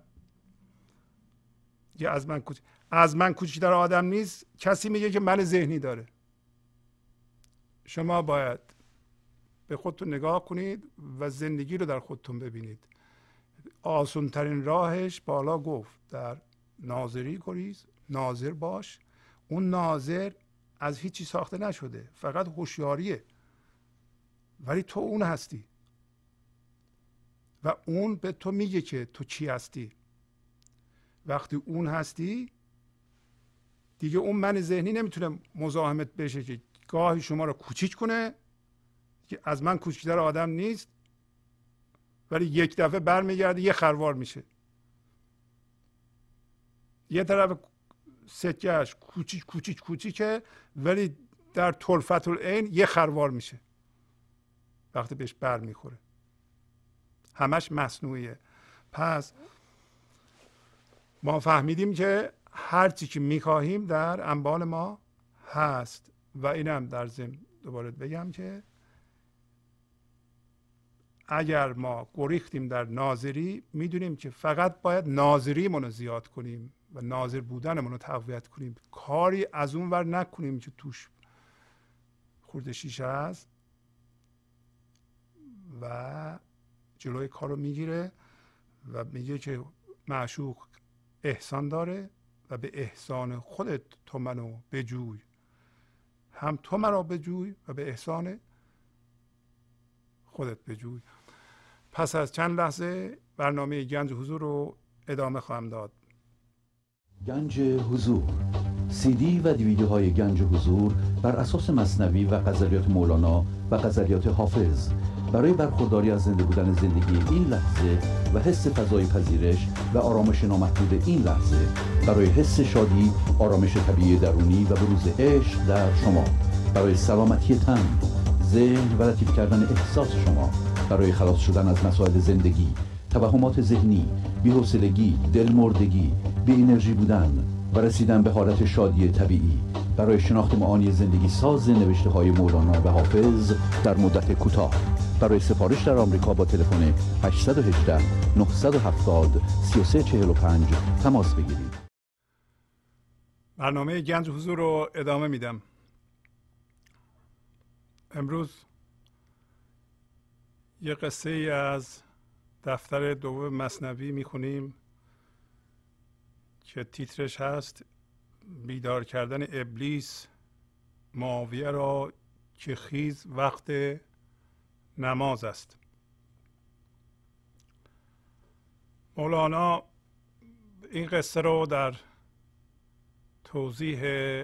یا از من کوچکتر آدم نیست. کسی میگه که من ذهنی داره. شما باید به خودتون نگاه کنید و زندگی رو در خودتون ببینید. آسان ترین راهش بالا گفت در ناظری گریز، ناظر باش. اون ناظر از هیچی ساخته نشده، فقط هوشیاریه، ولی تو اون هستی و اون به تو میگه که تو چی هستی. وقتی اون هستی دیگه اون من ذهنی نمیتونه مزاحمت بشه که گاهی شما رو کوچیک کنه که از من کوچکتر آدم نیست، ولی یک دفعه برمیگرده یه خروار میشه. یه طرف سکهش کوچیکه ولی در طرفت العین یه خروار میشه وقتی بهش بر میخوره. همش مصنوعیه. پس ما فهمیدیم که هر چی که میخواهیم در انبان ما هست. و اینم در ضمن دوباره بگم که اگر ما گریختیم در ناظری، میدونیم که فقط باید ناظریمون رو زیاد کنیم و ناظر بودنمون رو تقویت کنیم. کاری از اون ور نکنیم که توش خورده شیشه هست و جلوی کار رو میگیره و میگه که معشوق احسان داره و به احسان خودت تو منو بجوی. هم تو منو بجوی و به احسان خودت بجوی. پس از چند لحظه برنامه گنج حضور رو ادامه خواهم داد. گنج حضور، سی دی و دیویدیو های گنج حضور بر اساس مثنوی و غزلیات مولانا و غزلیات حافظ برای برخورداری از زنده بودن زندگی این لحظه و حس فضای پذیرش و آرامش نامحدود این لحظه، برای حس شادی، آرامش طبیعی درونی و بروز عشق در شما، برای سلامتی تن، ذهن و لطیف کردن احساس شما، برای خلاص شدن از مسائل زندگی، توهمات ذهنی، بی‌حوصلگی، دلمردگی، بی انرژی بودن و رسیدن به حالت شادی طبیعی، برای شناخت معانی زندگی ساز نوشته های مولانا و حافظ در مدت کوتاه. برای سفارش در آمریکا با تلفن 818 970 3345 تماس بگیرید. برنامه گنج حضور رو ادامه میدم. امروز یه قصه ای از دفتر دوم مثنوی میخونیم که تیترش هست بیدار کردن ابلیس معاویه را که خیز وقت نماز است. مولانا این قصه رو در توضیح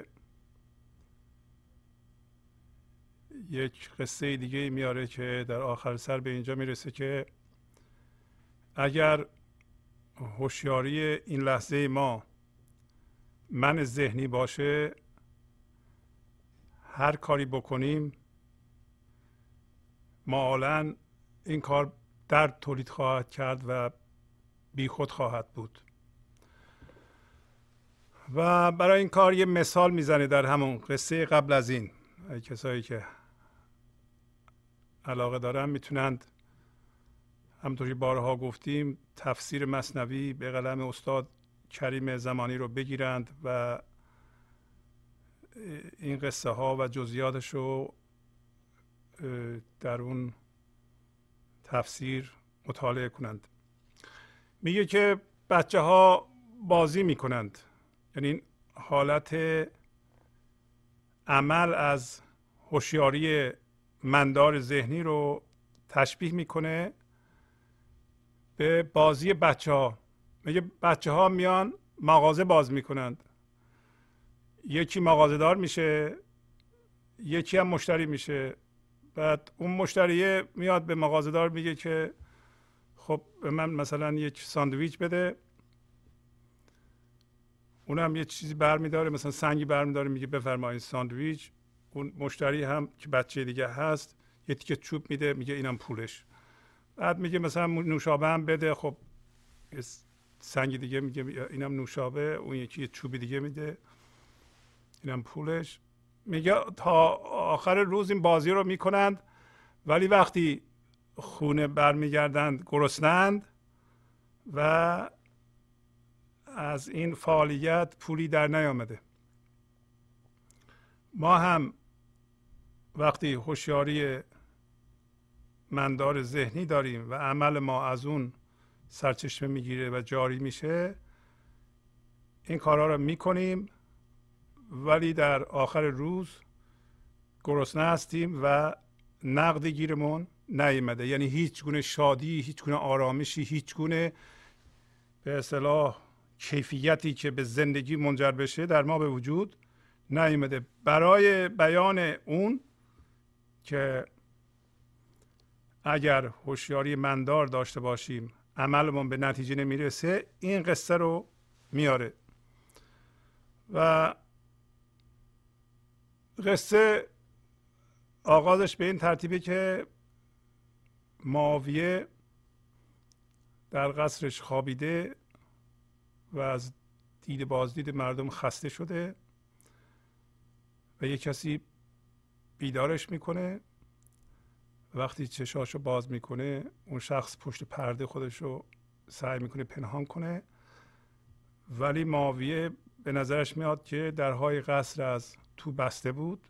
یک قصه دیگه میاره که در آخر سر به اینجا میرسه که اگر هوشیاری این لحظه ما من ذهنی باشه، هر کاری بکنیم معالاً این کار درد تولید خواهد کرد و بیخود خواهد بود. و برای این کار یه مثال میزنه در همون قصه قبل از این. کسایی که علاقه دارن میتونند، همونطوری بارها گفتیم، تفسیر مثنوی به قلم استاد کریم زمانی رو بگیرند و این قصه ها و جزئیاتش رو در اون تفسیر مطالعه کنند. میگه که بچه ها بازی میکنند، یعنی حالت عمل از هوشیاری مندار ذهنی رو تشبیه میکنه به بازی بچه ها. میگه بچه ها میان مغازه باز میکنند، یکی مغازه دار میشه، یکی هم مشتری میشه. بعد اون مشتریه میاد به مغازه دار میگه که خب به من مثلا یک ساندویچ بده. اونم یه چیزی برمیداره، مثلا سنگی برمیداره، میگه بفرمایید ساندویچ. اون مشتری هم که بچه دیگه هست یه تیکه چوب میده، میگه اینم پولش. بعد میگه مثلا نوشابه هم بده، خب سنگ دیگه میگه اینم نوشابه، اون یکی یه چوب دیگه میده، اینم پولش. میگه تا آخر روز این بازی رو میکنند، ولی وقتی خونه برمیگردند گرسنند و از این فعالیت پولی در نیامده. ما هم وقتی هوشیاری مندار ذهنی داریم و عمل ما از اون سرچشمه میگیره و جاری میشه، این کارها رو میکنیم ولی در آخر روز گرسنه هستیم و نقدی گیرمون نیامده. یعنی هیچ گونه شادی، هیچ گونه آرامشی، هیچ گونه به اصطلاح کیفیتی که به زندگی منجر بشه در ما به وجود نیامده. برای بیان اون که اگر هوشیاری مندار داشته باشیم عملمون به نتیجه نمیرسه، این قصه رو میاره. و قصه آغازش به این ترتیبه که معاویه در قصرش خوابیده و از دید بازدید مردم خسته شده و یک کسی بیدارش میکنه. وقتی چشاشو باز میکنه، اون شخص پشت پرده خودشو سعی میکنه پنهان کنه، ولی معاویه به نظرش میاد که درهای قصر از تو بسته بود.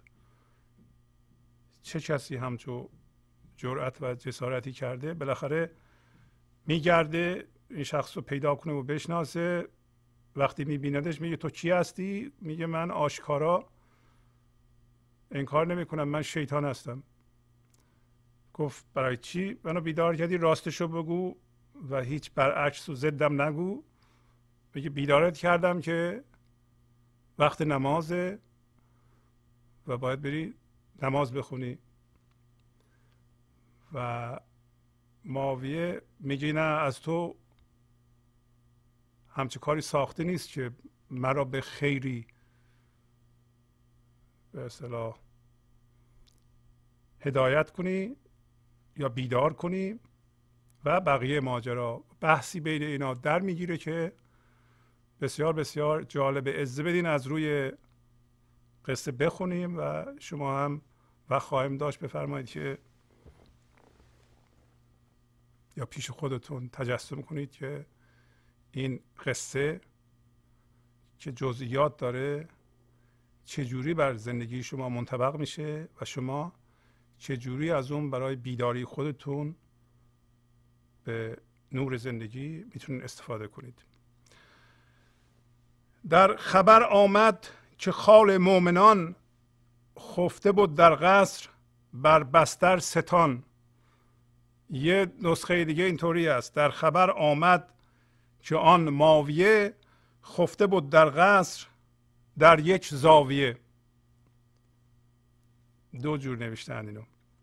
چه کسی همچو جرأت و جسارتی کرده؟ بالاخره میگرده این شخص رو پیدا کنه و بشناسه. وقتی میبیندش میگه تو کی هستی؟ میگه من آشکارا انکار نمیکنم، من شیطان هستم. گفت برای چی منو بیدار کردی؟ راستشو بگو و هیچ برعکس و ضدم نگو. میگه بیدارت کردم که وقت نمازه و باید بری نماز بخونی. و معاویه میگه نه، از تو همچه کاری ساخته نیست که مرا به خیری به اصطلاح هدایت کنی یا بیدار کنی. و بقیه ماجرا بحثی بین اینا در میگیره که بسیار بسیار جالبه. اجازه بدین از روی قصه بخونیم و شما هم وقت خواهیم داشت بفرمایید که یا پیش خودتون تجسم کنید که این قصه که جزئیات داره چجوری بر زندگی شما منطبق میشه و شما چجوری از اون برای بیداری خودتون به نور زندگی میتونید استفاده کنید. در خبر آمد که خال مؤمنان، خفته بود در قصر بر بستر ستان. یه نسخه دیگه اینطوری است: در خبر آمد که آن ماویه، خفته بود در قصر در یک زاویه. دو جور نوشتن اینو.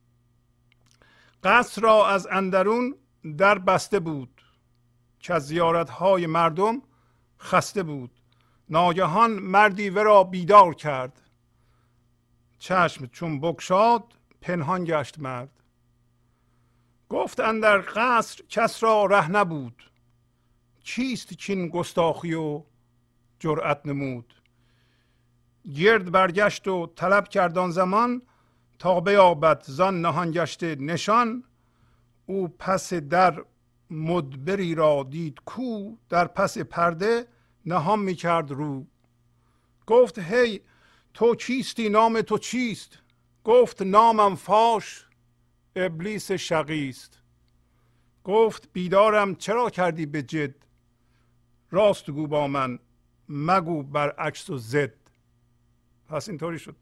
قصر را از اندرون در بسته بود، که از زیارتهای مردم خسته بود. ناگهان مردی ورا بیدار کرد، چشم چون بگشاد پنهان گشت مرد. گفت اندر قصر کس را ره نبود، چیست چین گستاخی و جرأت نمود. گرد برگشت و طلب کرد آن زمان، تا بیابد زان نهان گشته نشان. او پس در مدبری را دید کو، در پس پرده نهان می کرد رو. گفت هی تو کیستی، نام تو چیست؟ گفت نامم فاش، ابلیس شقیست. گفت بیدارم چرا کردی به جد، راست گو با من مگو بر عکس و زد. پس اینطوری شد.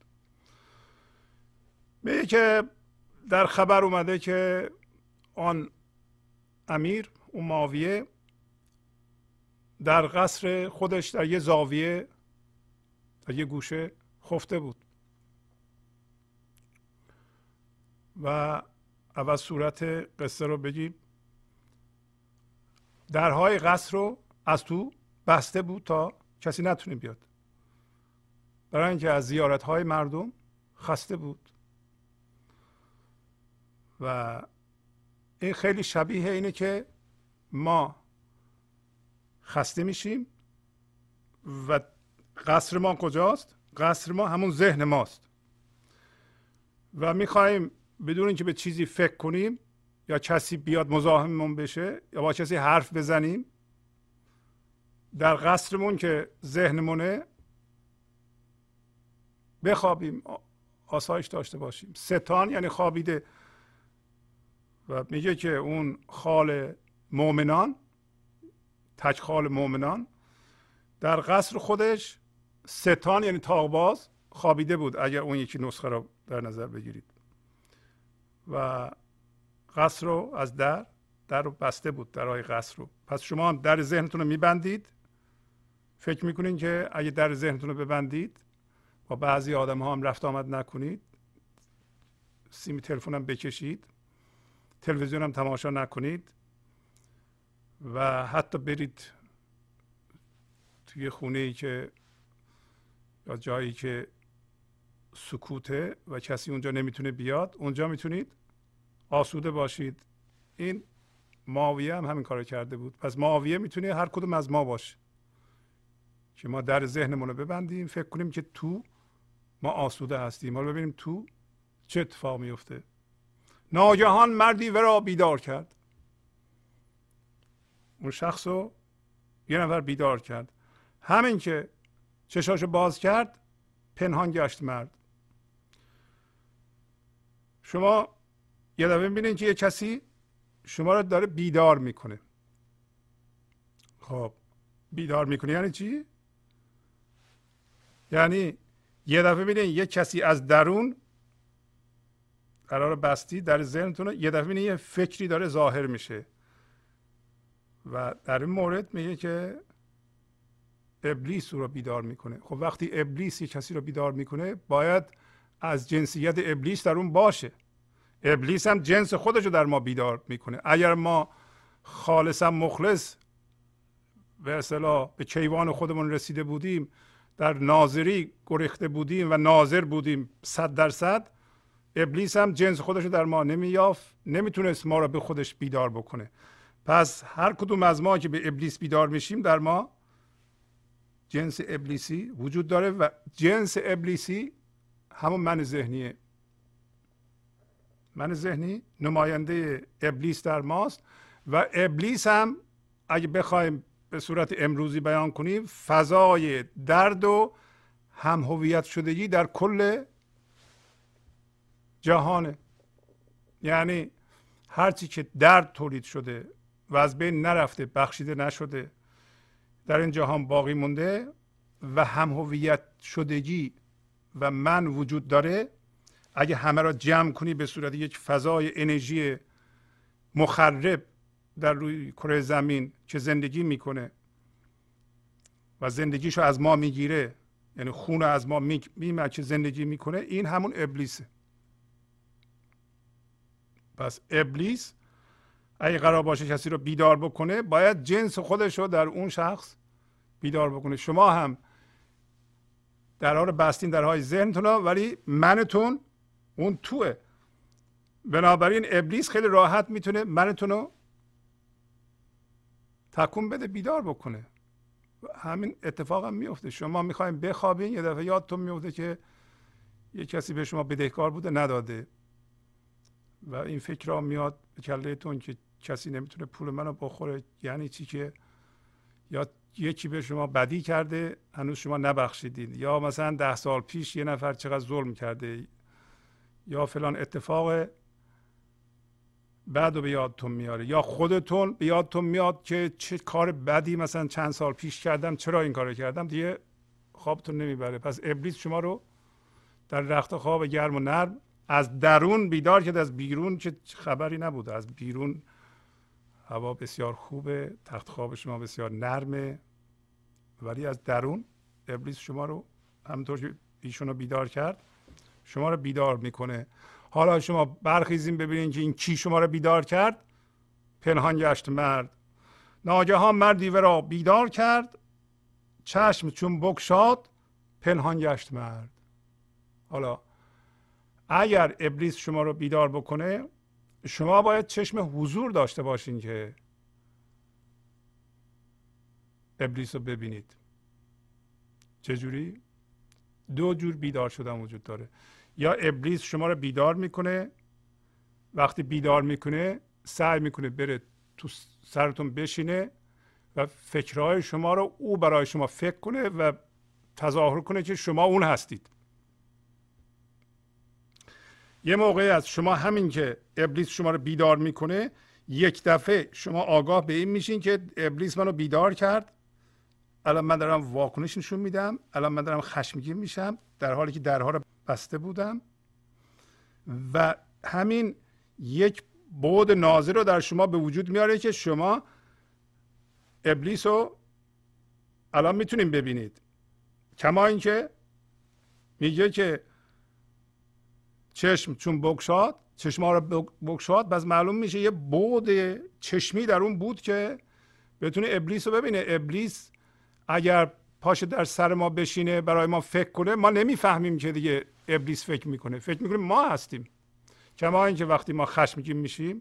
میگه که در خبر اومده که آن امیر، اون معاویه، در قصر خودش در یه زاویه، در یه گوشه خفته بود و اول صورت قصه رو بگیم. درهای قصر رو از تو بسته بود تا کسی نتونه بیاد، برای اینکه از زیارتهای مردم خسته بود. و این خیلی شبیه اینه که ما خسته میشیم و قصر ما کجاست؟ قصر ما همون ذهن ماست و میخوایم بدون اینکه به چیزی فکر کنیم یا کسی بیاد مزاحممون بشه یا با کسی حرف بزنیم، در قصرمون که ذهنمونه بخوابیم، آسایش داشته باشیم. ستان یعنی خوابیده. و میگه که اون خال مؤمنان، تک خال مؤمنان، در قصر خودش ستان یعنی تاغباز خوابیده بود، اگر اون یکی نسخه رو در نظر بگیرید. و قصر رو از در رو بسته بود، درهای قصر رو. پس شما هم در ذهنتون رو میبندید، فکر میکنین که اگه در ذهنتون رو ببندید، با بعضی آدم ها هم رفت آمد نکنید، سیم تلفن هم بکشید، تلویزیون هم تماشا نکنید و حتی برید توی خونه ای که یا جایی که سکوته و کسی اونجا نمیتونه بیاد، اونجا میتونید آسوده باشید. این معاویه هم همین کارو کرده بود. پس معاویه میتونه هر کدوم از ما باشه که ما در ذهنمون رو ببندیم، فکر کنیم که تو ما آسوده هستیم، حالا ببینیم تو چه اتفاق میفته. ناگهان مردی ورا بیدار کرد. اون شخص رو یه نفر بیدار کرد. همین که چشاشو باز کرد پنهان گشت مرد. شما یه دفعه میبینید که یه کسی شما رو داره بیدار میکنه. خب بیدار میکنه یعنی چی؟ یعنی یه دفعه میبینید یه کسی از درون قرار بستی در ذهنتون، یه دفعه میبینید یه فکری داره ظاهر میشه و در این مورد میگه که ابلیس رو بیدار میکنه. خب وقتی ابلیس یه کسی رو بیدار میکنه باید از جنسیت ابلیس در اون باشه. ابلیس هم جنس خودش رو در ما بیدار میکنه. اگر ما خالصا مخلص به اصطلاح به کیوان خودمون رسیده بودیم، در ناظری گریخته بودیم و ناظر بودیم 100%، ابلیس هم جنس خودش رو در ما نمییافت، نمیتونست ما رو به خودش بیدار بکنه. پس هر کدوم از ما که به ابلیس بیدار میشیم در ما جنس ابلیسی وجود داره و جنس ابلیسی همون من ذهنیه. من ذهنی نماینده ابلیس در ماست و ابلیس هم اگه بخوایم به صورت امروزی بیان کنیم فضای درد و هم هویت شدگی در کل جهانه. یعنی هرچی که درد تولید شده و از بین نرفته، بخشیده نشده، در این جهان باقی مونده و هم هویت شدگی و من وجود داره، اگه همه را جمع کنی به صورت یک فضای انرژی مخرب در روی کره زمین که زندگی میکنه و زندگیشو از ما میگیره، یعنی خون از ما میمه که زندگی میکنه، این همون ابلیسه. پس ابلیس اگه قرار باشه کسی رو بیدار بکنه، باید جنس خودش رو در اون شخص بیدار بکنه. شما هم درها رو بستین، درهای ذهنتون، ولی منتون اون توه. بنابراین ابلیس خیلی راحت میتونه منتون رو تکون بده، بیدار بکنه. همین اتفاق هم میفته. شما میخواین بخوابین، یه دفعه یادتون میفته که یه کسی به شما بدهکار بوده نداده و این فکر را میاد به کلهتون که کسی نمیتونه پول منو بخوره. یعنی چی؟ که یا یکی به شما بدی کرده هنوز شما نبخشیدید، یا مثلا 10 سال پیش یه نفر چقدر ظلم کرده، یا فلان اتفاق بعد رو به یادتون میاره، یا خودتون به یادتون میاد که چه کار بدی مثلا چند سال پیش کردم، چرا این کارو کردم، دیگه خوابتون نمیبره. پس ابلیس شما رو در رخت خواب گرم و نرم از درون بیدار کرد. از بیرون که خبری نبوده. از بیرون هوا بسیار خوبه، تخت خواب شما بسیار نرمه، ولی از درون ابلیس شما رو همونطور که ایشون رو بیدار کرد شما رو بیدار میکنه. حالا شما برخیزین ببینین که این کی شما رو بیدار کرد. پنهان گشت مرد، ناگهان مردی ورا بیدار کرد، چشم چون بگشاد پنهان گشت مرد. حالا اگر ابلیس شما رو بیدار بکنه، شما باید چشم حضور داشته باشین که ابلیس رو ببینید. چجوری؟ 2 جور بیدار شدن وجود داره. یا ابلیس شما رو بیدار میکنه، وقتی بیدار میکنه سعی میکنه بره تو سرتون بشینه و فکرهای شما رو او برای شما فکر کنه و تظاهر کنه که شما اون هستید. یه موقعی از شما همین که ابلیس شما رو بیدار میکنه، یک دفعه شما آگاه به این میشین که ابلیس منو بیدار کرد، الان من دارم واکنش نشون میدم، الان من دارم خشمگین میشم در حالی که درها رو بسته بودم. و همین یک بعد ناظر رو در شما به وجود میاره که شما ابلیس رو الان میتونیم ببینید. کما اینکه میگه که چشم چون بگشاد، چشم‌ها رو بگشاد، بس معلوم میشه یه بعد چشمی در اون بود که بتونه ابلیس رو ببینه. ابلیس اگر پاشه در سر ما بشینه برای ما فکر کنه، ما نمیفهمیم که دیگه ابلیس فکر میکنه، فکر میکنیم ما هستیم. کما اینکه وقتی ما خشمگین میشیم،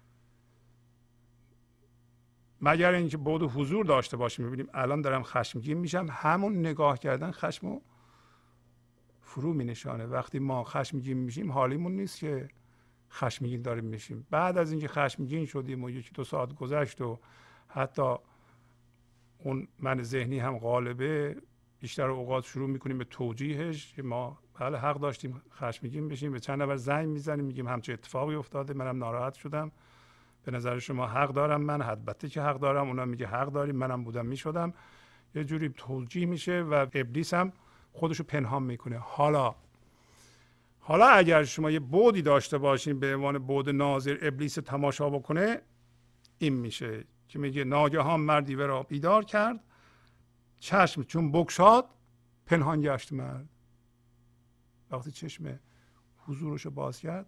مگر اینکه بعد حضور داشته باشیم ببینیم الان دارم خشمگین میشم، همون نگاه کردن خشمو فرو می نشانه. وقتی ما خشمگین میشیم حالیمون نیست که خشمگین داریم میشیم. بعد از اینکه خشمگین شدیم و 1-2 ساعت گذشت و حتی اون من ذهنی هم غالبه، بیشتر اوقات شروع میکنیم به توجیهش که ما بله حق داشتیم خشمگین بشیم. به چند نفر زنگ میزنیم میگیم همچه اتفاقی افتاده، منم ناراحت شدم، به نظر شما حق دارم من؟ البته که حق دارم. اونا میگه حق داریم، منم بودم میشدم. یه جوری توجیه میشه و ابلیس هم خودشو پنهان میکنه. حالا اگر شما یه بعدی داشته باشین به عنوان بعد ناظر، ابلیس تماشا بکنه، این میشه که میگه ناگهان مردی ورا بیدار کرد، چشم چون بگشاد پنهان گشت مرد. وقتی چشم حضورشو باز کرد،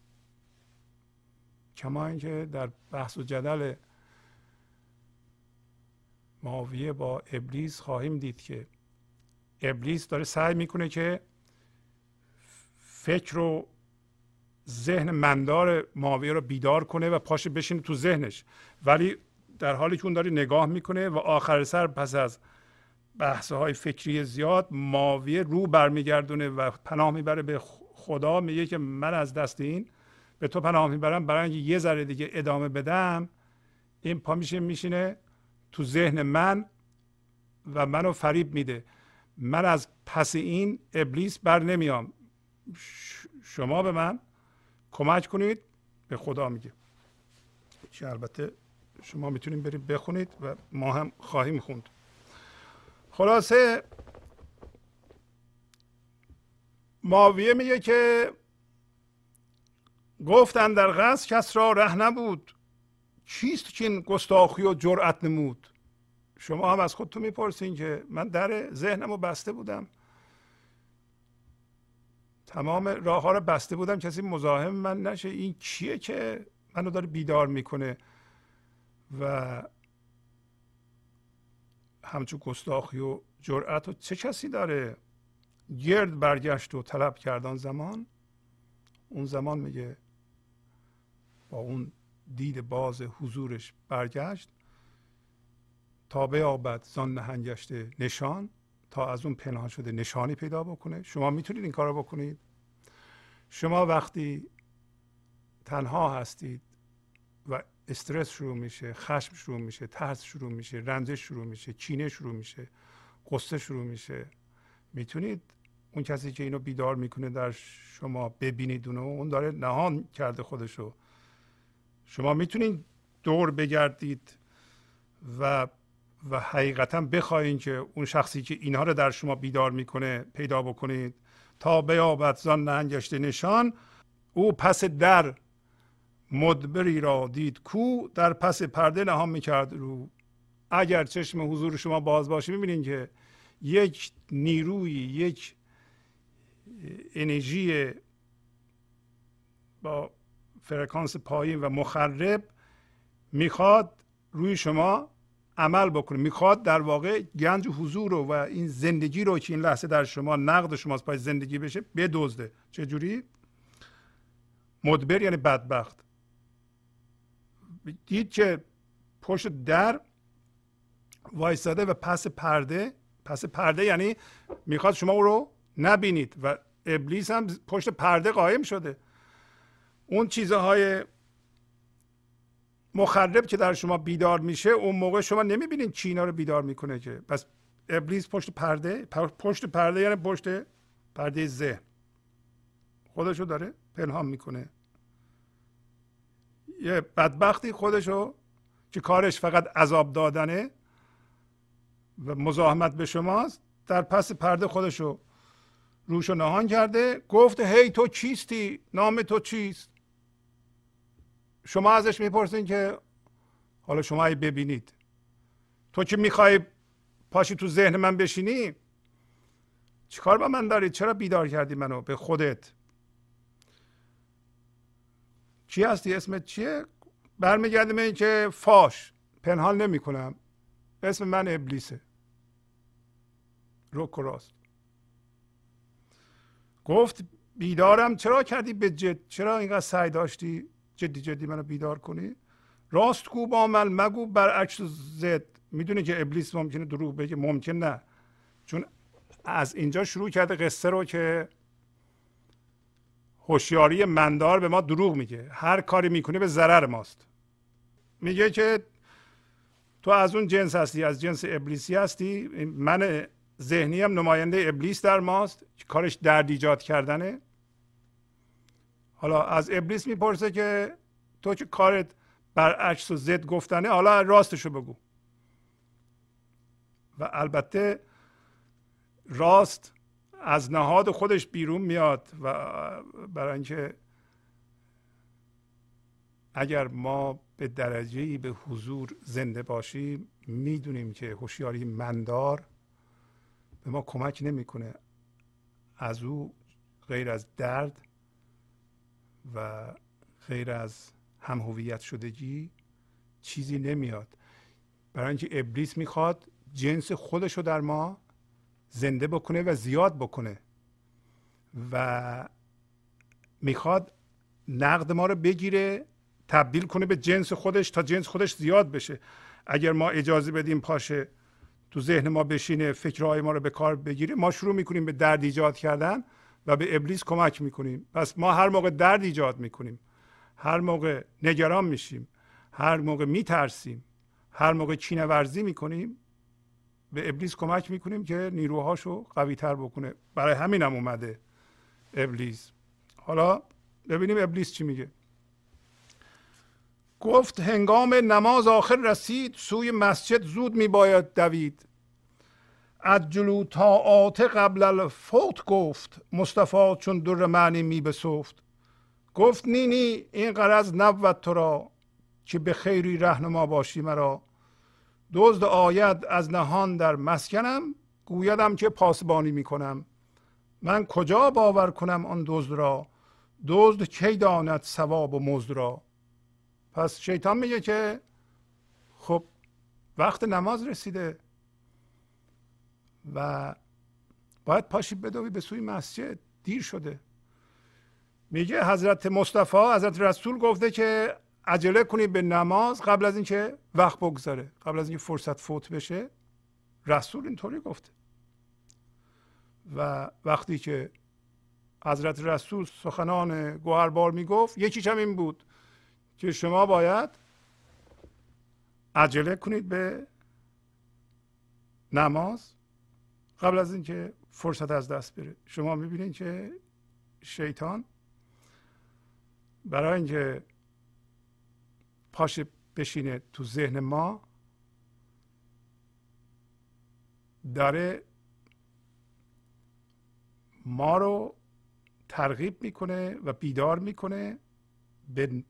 کما اینکه در بحث و جدل معاویه با ابلیس خواهیم دید که ابلیس داره سعی میکنه که فکر و ذهن مندار معاویه رو بیدار کنه و پاشه بشینه تو ذهنش، ولی در حالی که اون داره نگاه میکنه و آخر سر پس از بحث‌های فکری زیاد معاویه رو برمیگردونه و پناه میبره به خدا، میگه که من از دست این به تو پناه میبرم برای اینکه یه ذره دیگه ادامه بدم. این پا میشینه تو ذهن من و منو فریب میده. من از پس این ابلیس بر نمیام، شما به من کمک کنید. به خدا میگه که البته شما میتونید برید بخونید و ما هم خواهیم خوند. خلاصه ماویه میگه که گفتن در قصر کس را ره نبود، چیست که این گستاخی و جرأت نمود. شما هم از خودتون میپرسین که من در ذهنمو بسته بودم، تمام راه ها رو بسته بودم کسی مزاحم من نشه، این کیه که منو داره بیدار میکنه و همچون گستاخی و جرأت و چه کسی داره؟ گرد برگشت و طلب کردن زمان. اون زمان میگه با اون دید باز حضورش برگشت تا بیابد زان نهنگشته نشان، تا از اون پنهان شده نشانی پیدا بکنه. شما میتونید این کار رو بکنید. شما وقتی تنها هستید و استرس شروع میشه، خشم شروع میشه، ترس شروع میشه، رنجش شروع میشه، کینه شروع میشه، غصه شروع میشه، میتونید اون کسی که اینو بیدار میکنه در شما ببینید اون داره نهان کرده خودشو. شما میتونید دور بگردید و حقیقتا بخواین که اون شخصی که اینها رو در شما بیدار میکنه پیدا بکنید. تا بیابد زان نهنگشته نشان، او پس در مدبری را دید کو، در پس پرده نهان میکرد رو. اگر چشم حضور شما باز باشه میبینید که یک نیروی، یک انرژی با فرکانس پایین و مخرب میخواد روی شما عمل بکنه، میخواد در واقع گنج حضور رو و این زندگی رو که این لحظه در شما نقد شماست پای زندگی بشه بدزده. چجوری؟ مدبر یعنی بدبخت. دید که پشت در وایساده و پس پرده یعنی میخواد شما رو نبینید و ابلیس هم پشت پرده قایم شده. اون چیزهای مخرب که در شما بیدار میشه اون موقع شما نمیبینید چی اینا رو بیدار میکنه که. پس ابلیس پشت پرده یعنی پشت پرده ذهن خودشو داره پنهان میکنه. یه بدبختی خودشو که کارش فقط عذاب دادنه و مزاحمت به شماست، در پس پرده خودشو روشو نهان کرده. گفت هی تو چیستی؟ نام تو چیست؟ شما ازش میپرسین که حالا شما ای ببینید تو که میخوای پاشی تو ذهن من بشینی، چیکار با من دارید؟ چرا بیدار کردی منو به خودت؟ چی هستی؟ اسمت چیه؟ برمیگردیم این که فاش پنهان نمی کنم، اسم من ابلیسه. رک و راست. گفت بیدارم چرا کردی به جد؟ چرا اینقدر سعی داشتی جدی منو بیدار کنی؟ راست گو با من مگو برعکس زد. میدونی که ابلیس ممکنه دروغ بگه؟ ممکن نه، چون از اینجا شروع کرده قصه رو که هوشیاری مندار به ما دروغ میگه، هر کاری میکنه به ضرر ماست. میگه که تو از اون جنس هستی، از جنس ابلیسی هستی. من ذهنی هم نماینده ابلیس در ماست که کارش درد ایجاد کردنه. حالا از ابلیس میپرسه که تو که کارت برعکس و ضد گفتنه، حالا راستشو بگو. و البته راست از نهاد خودش بیرون میاد و برای اینکه اگر ما به درجه‌ای به حضور زنده باشیم میدونیم که هوشیاری مندار به ما کمک نمیکنه. از او غیر از درد و غیر از هم هویت شدگی چیزی نمیاد. برای اینکه ابلیس میخواد جنس خودش رو در ما زنده بکنه و زیاد بکنه و میخواد نقد ما رو بگیره تبدیل کنه به جنس خودش تا جنس خودش زیاد بشه. اگر ما اجازه بدیم پاشه تو ذهن ما بشینه، فکرهای ما رو به کار بگیره، ما شروع میکنیم به درد ایجاد کردن و به ابلیس کمک میکنیم. پس ما هر موقع درد ایجاد میکنیم، هر موقع نگران میشیم، هر موقع میترسیم، هر موقع کینه ورزی میکنیم، به ابلیس کمک میکنیم که نیروهاشو قوی تر بکنه. برای همین هم اومده ابلیس. حالا ببینیم ابلیس چی میگه. گفت هنگام نماز آخر رسید، سوی مسجد زود می باید دوید. عجلوا طاعات قبل الفوت گفت، مصطفی چون در معنی می بسفت. گفت نی نی این غرض نبود تو را، که به خیری رهنما باشی مرا. دزد آید از نهان در مسکنم، گویدم که پاسبانی می کنم. من کجا باور کنم آن دزد را، دزد کی داند ثواب و مزد را. پس شیطان میگه که خب وقت نماز رسیده و باید پاشی بدوی به سوی مسجد، دیر شده. میگه حضرت مصطفی، حضرت رسول گفته که عجله کنی به نماز قبل از اینکه وقت بگذره، قبل از اینکه فرصت فوت بشه. رسول اینطوری گفته. و وقتی که حضرت رسول سخنان گوهربار میگفت، یکیش هم این بود که شما باید عجله کنید به نماز قبل از اینکه فرصت از دست بره. شما میبینید که شیطان برای اینکه پاشه بشینه تو ذهن ما، داره ما رو ترغیب میکنه و بیدار میکنه به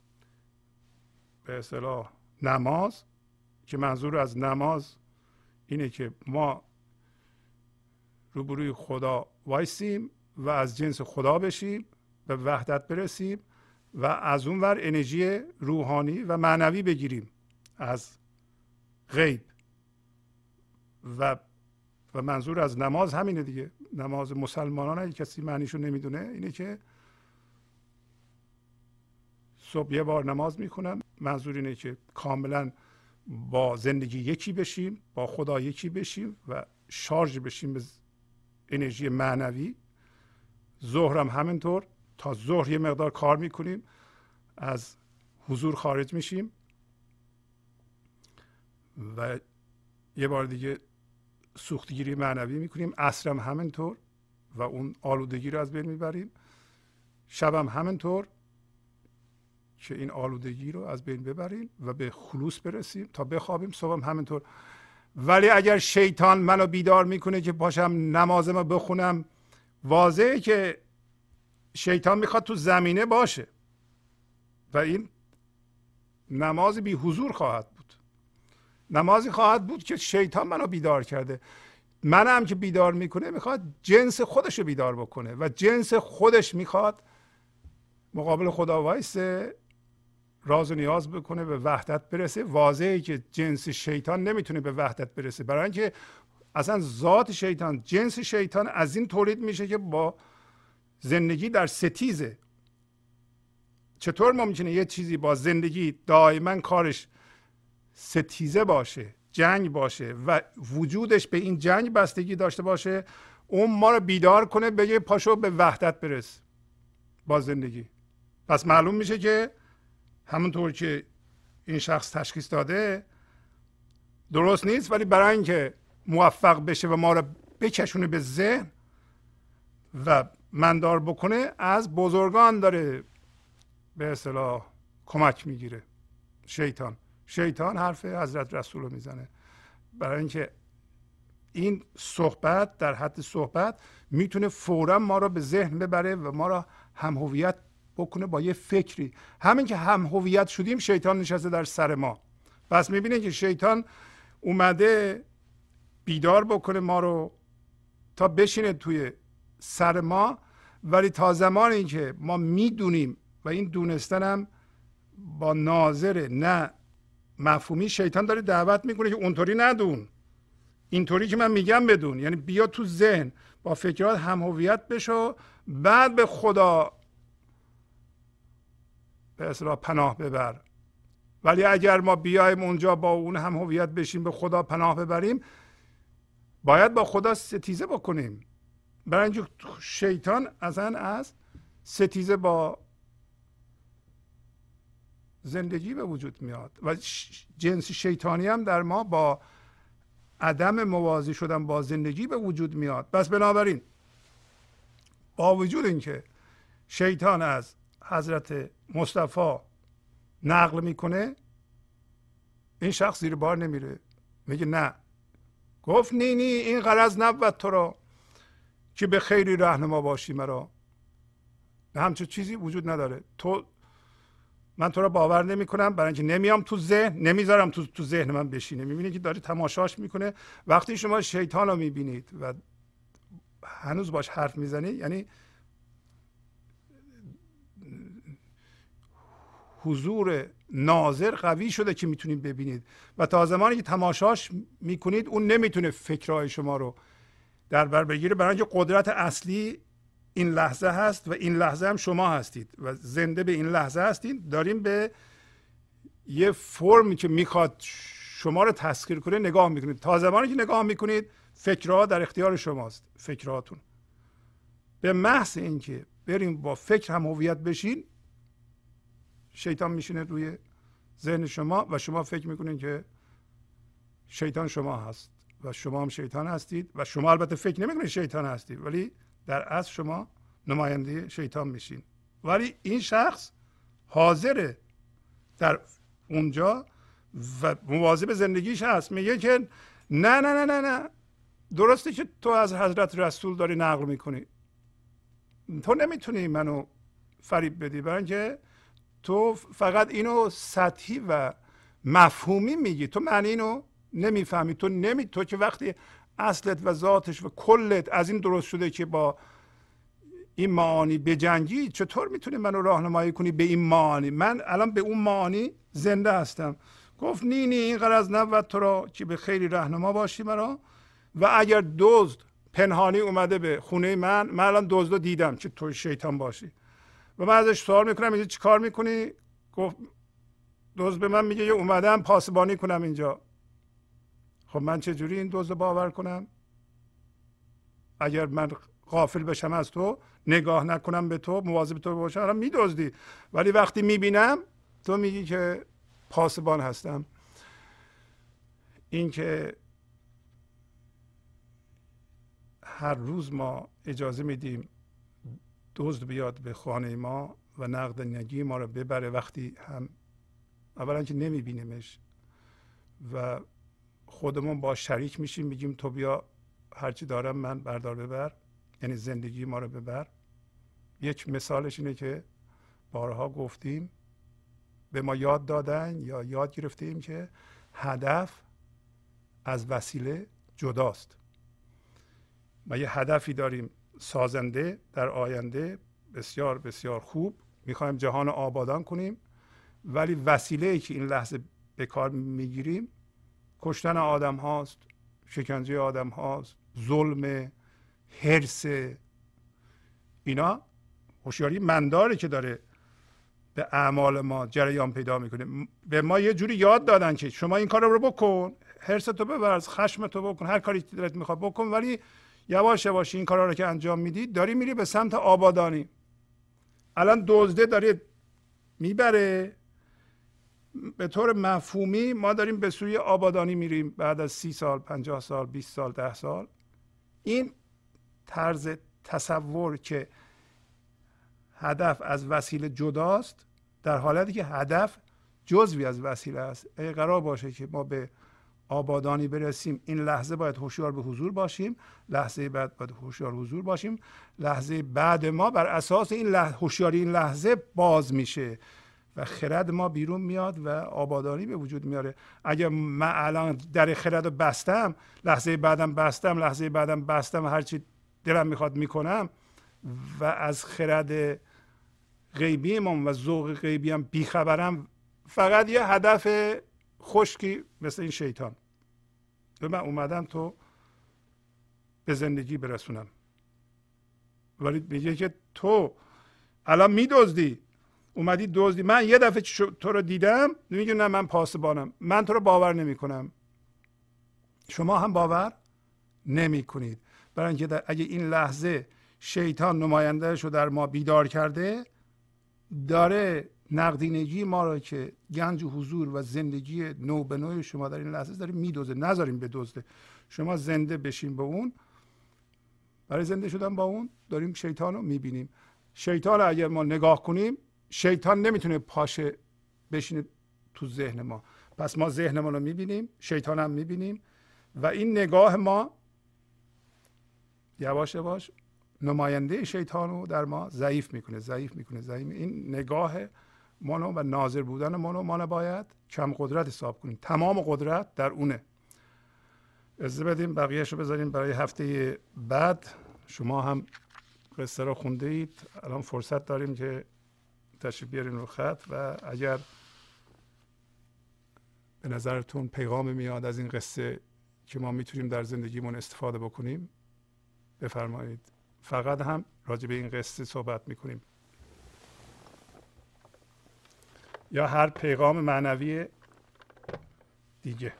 اصطلاح نماز، که منظور از نماز اینه که ما روبروی خدا وایسیم و از جنس خدا بشیم، به وحدت برسیم و از اون ور انرژی روحانی و معنوی بگیریم از غیب. و منظور از نماز همینه دیگه. نماز مسلمانان اگه کسی معنیشو نمیدونه، اینه که صبح یه بار نماز میکنم، منظور اینه که کاملا با زندگی یکی بشیم، با خدا یکی بشیم و شارژ بشیم به انرژی معنوی. ظهر هم همینطور، تا ظهر یه مقدار کار میکنیم، از حضور خارج میشیم و یه بار دیگه سوختگیری معنوی میکنیم. عصر هم همینطور و اون آلودگی رو از بین میبریم. شب هم همینطور که این آلودگی رو از بین ببریم و به خلوص برسیم تا بخوابیم. صبح هم همینطور. ولی اگر شیطان منو بیدار میکنه که پاشم نمازمو بخونم، واضحه که شیطان میخواد تو زمینه باشه و این نماز بی حضور خواهد بود. نمازی خواهد بود که شیطان منو بیدار کرده. منم که بیدار میکنه میخواد جنس خودش رو بیدار بکنه و جنس خودش میخواد مقابل خدا وایسه، راز و نیاز بکنه، به وحدت برسه. واضحه که جنس شیطان نمیتونه به وحدت برسه، برای اینکه اصلا ذات شیطان، جنس شیطان از این تولید میشه که با زندگی در ستیزه. چطور ممکنه یه چیزی با زندگی دائما کارش ستیزه باشه، جنگ باشه و وجودش به این جنگ بستگی داشته باشه؟ اون ما رو بیدار کنه بگه پاشو به وحدت برس با زندگی. پس معلوم میشه که همونطور که این شخص تشخیص داده درست نیست، ولی برای اینکه موفق بشه و ما رو بکشونه به ذهن و مندار بکنه، از بزرگان داره به اصطلاح کمک میگیره. شیطان حرف حضرت رسول رو میزنه، برای اینکه این صحبت در حد صحبت میتونه فوراً ما رو به ذهن ببره و ما رو هم هویت بکنه با یه فکری. همین که هم هویت شدیم، شیطان نشسته در سر ما. پس میبینه که شیطان اومده بیدار بکنه ما رو تا بشینه توی سر ما، ولی تا زمانی که ما میدونیم و این دونستن هم با ناظر نه مفهومی، شیطان داره دعوت میکنه که اونطوری ندون، اینطوری که من میگم بدون. یعنی بیا تو ذهن با فکرات هم هویت بشو، بعد به خدا به اصطلاح پناه ببر. ولی اگر ما بیایم اونجا با اون هم هویت بشیم، به خدا پناه ببریم، باید با خدا ستیزه بکنیم. برای اینکه شیطان اصلا از ستیزه با زندگی به وجود میاد و جنس شیطانی هم در ما با عدم موازی شدن با زندگی به وجود میاد. پس بنابراین با وجود اینکه شیطان از حضرت مصطفی نقل میکنه، این شخص زیر بار نمیره، میگه نه، گفت نی این غرض نبود تو را که به خیری راهنما باشی مرا. همچون چیزی وجود نداره. من تو را باور نمی کنم، برای اینکه نمیام تو ذهن، نمیذارم تو ذهن من بشینه. میبینید که داره تماشاش میکنه. وقتی شما شیطان رو میبینید و هنوز باش حرف میزنید، یعنی حضور ناظر قوی شده که میتونید ببینید، و تا زمانی که تماشاش میکنید اون نمیتونه فکرهای شما رو در بر بگیره، برای اینکه قدرت اصلی این لحظه هست و این لحظه هم شما هستید و زنده به این لحظه هستید. داریم به یه فرمی که میخواد شما رو تسخیر کنه نگاه میکنید. تا زمانی که نگاه میکنید فکرها در اختیار شماست. فکرهاتون به محض اینکه بریم با فکر هم هویت بشین، شیطان میشینه روی ذهن شما و شما فکر میکنید که شیطان شما هست و شما هم شیطان هستید و شما البته فکر نمیکنید شیطان هستید، ولی در اصل شما نماینده شیطان میشین. ولی این شخص حاضره در اونجا و مواظب زندگیش هست، میگه که نه نه نه نه نه، درسته که تو از حضرت رسول داری نقل میکنی، تو نمیتونی منو فریب بدی، برای اینکه تو فقط اینو سطحی و مفهومی میگی، تو معنی اینو نمیفهمی. تو که وقتی اصلت و ذاتش و کلت از این درست شده که با این معانی بجنگی، چطور میتونی منو راهنمایی کنی به این معانی؟ من الان به اون معانی زنده هستم. گفت نی این غرض نبود تو را که به خیری راهنما باشی مرا. و اگر دزد پنهانی اومده به خونه من الان دزدو دیدم که تو شیطان باشی و من ازش سوال میکنم اینجا چی کار میکنی؟ گفت دزد به من میگه اومدم پاسبانی کنم اینجا. خب من چجوری این دزد باور کنم؟ اگر من غافل بشم از تو، نگاه نکنم به تو، مواظب تو باشم، الان میدزدی، ولی وقتی میبینم تو میگی که پاسبان هستم. این که هر روز ما اجازه میدیم دزد بیاد به خانه ما و نقدینگی ما رو ببره، وقتی هم اولا که نمیبینیمش و خودمون با شریک میشیم، میگیم تو بیا هرچی دارم من بردار ببر، یعنی زندگی ما رو ببر. یک مثالش اینه که بارها گفتیم، به ما یاد دادن یا یاد گرفتیم که هدف از وسیله جداست. ما یه هدفی داریم سازنده در آینده بسیار بسیار خوب، میخوایم جهان رو آبادان کنیم، ولی وسیله‌ای که این لحظه به کار میگیریم کشتن آدم هاست، شکنجه آدم هاست، ظلم، حرص. اینا هوشیاری منداره که داره به اعمال ما جریان پیدا میکنه. به ما یه جوری یاد دادن که شما این کار رو بکن، حرصتو بورز، خشمتو بکن، هر کاری دلت میخواد بکن، ولی یواش یواش این کارا رو که انجام میدی داری میری به سمت آبادانی. الان دزده داره میبره، به طور مفهومی ما داریم به سوی آبادانی میریم بعد از 30 سال، 50 سال، 20 سال، 10 سال. این طرز تصور که هدف از وسیله جداست، در حالتی که هدف جزوی از وسیله است. اگه قرار باشه که ما به آبادانی برسیم، این لحظه باید هوشیار به حضور باشیم، لحظه بعد باید هوشیار حضور باشیم، لحظه بعد ما بر اساس این هوشیاری این لحظه باز میشه و خرد ما بیرون میاد و آبادانی به وجود میاره. اگر من الان در خرد رو بستم، لحظه بعدم بستم، لحظه بعدم بستم و هرچی دلم میخواد میکنم و از خرد غیبیمون و ذوق غیبی هم بیخبرم، فقط یه هدف خشکی مثل این شیطان، من اومدم تو به زندگی برسونم، ولی میگه که تو الان میدزدی، اومدی دزدی، من یه دفعه تو رو دیدم، میگه نه من پاسبانم، من تو رو باور نمی کنم، شما هم باور نمی کنید. برای اینکه اگه این لحظه شیطان نمایندهش رو در ما بیدار کرده، داره نقدینگی ما رو که گنج حضور و زندگی نو به نوع شما در این لحظه داره میدوزه. نذاریم بدزده، شما زنده بشین با اون. برای زنده شدن با اون داریم شیطان رو میبینیم. شیطان رو اگر ما نگاه کنیم، شیطان نمیتونه پاشه بشینه تو ذهن ما. پس ما ذهنمون رو میبینیم، شیطان هم میبینیم و این نگاه ما یواش یواش نماینده شیطان رو در ما ضعیف میکنه. این نگاه منو و ناظر بودن منو ما نباید کم قدرت حساب کنیم. تمام قدرت در اونه. اجازه بدیم بقیه‌شو بذاریم برای هفته بعد. شما هم قصه رو خونده اید، الان فرصت داریم که تشریف بیارین رو خط و اگر به نظرتون پیغام میاد از این قصه که ما میتونیم در زندگیمون استفاده بکنیم بفرمایید. فقط هم راجع به این قصه صحبت میکنیم یا هر پیغام معنوی دیگه.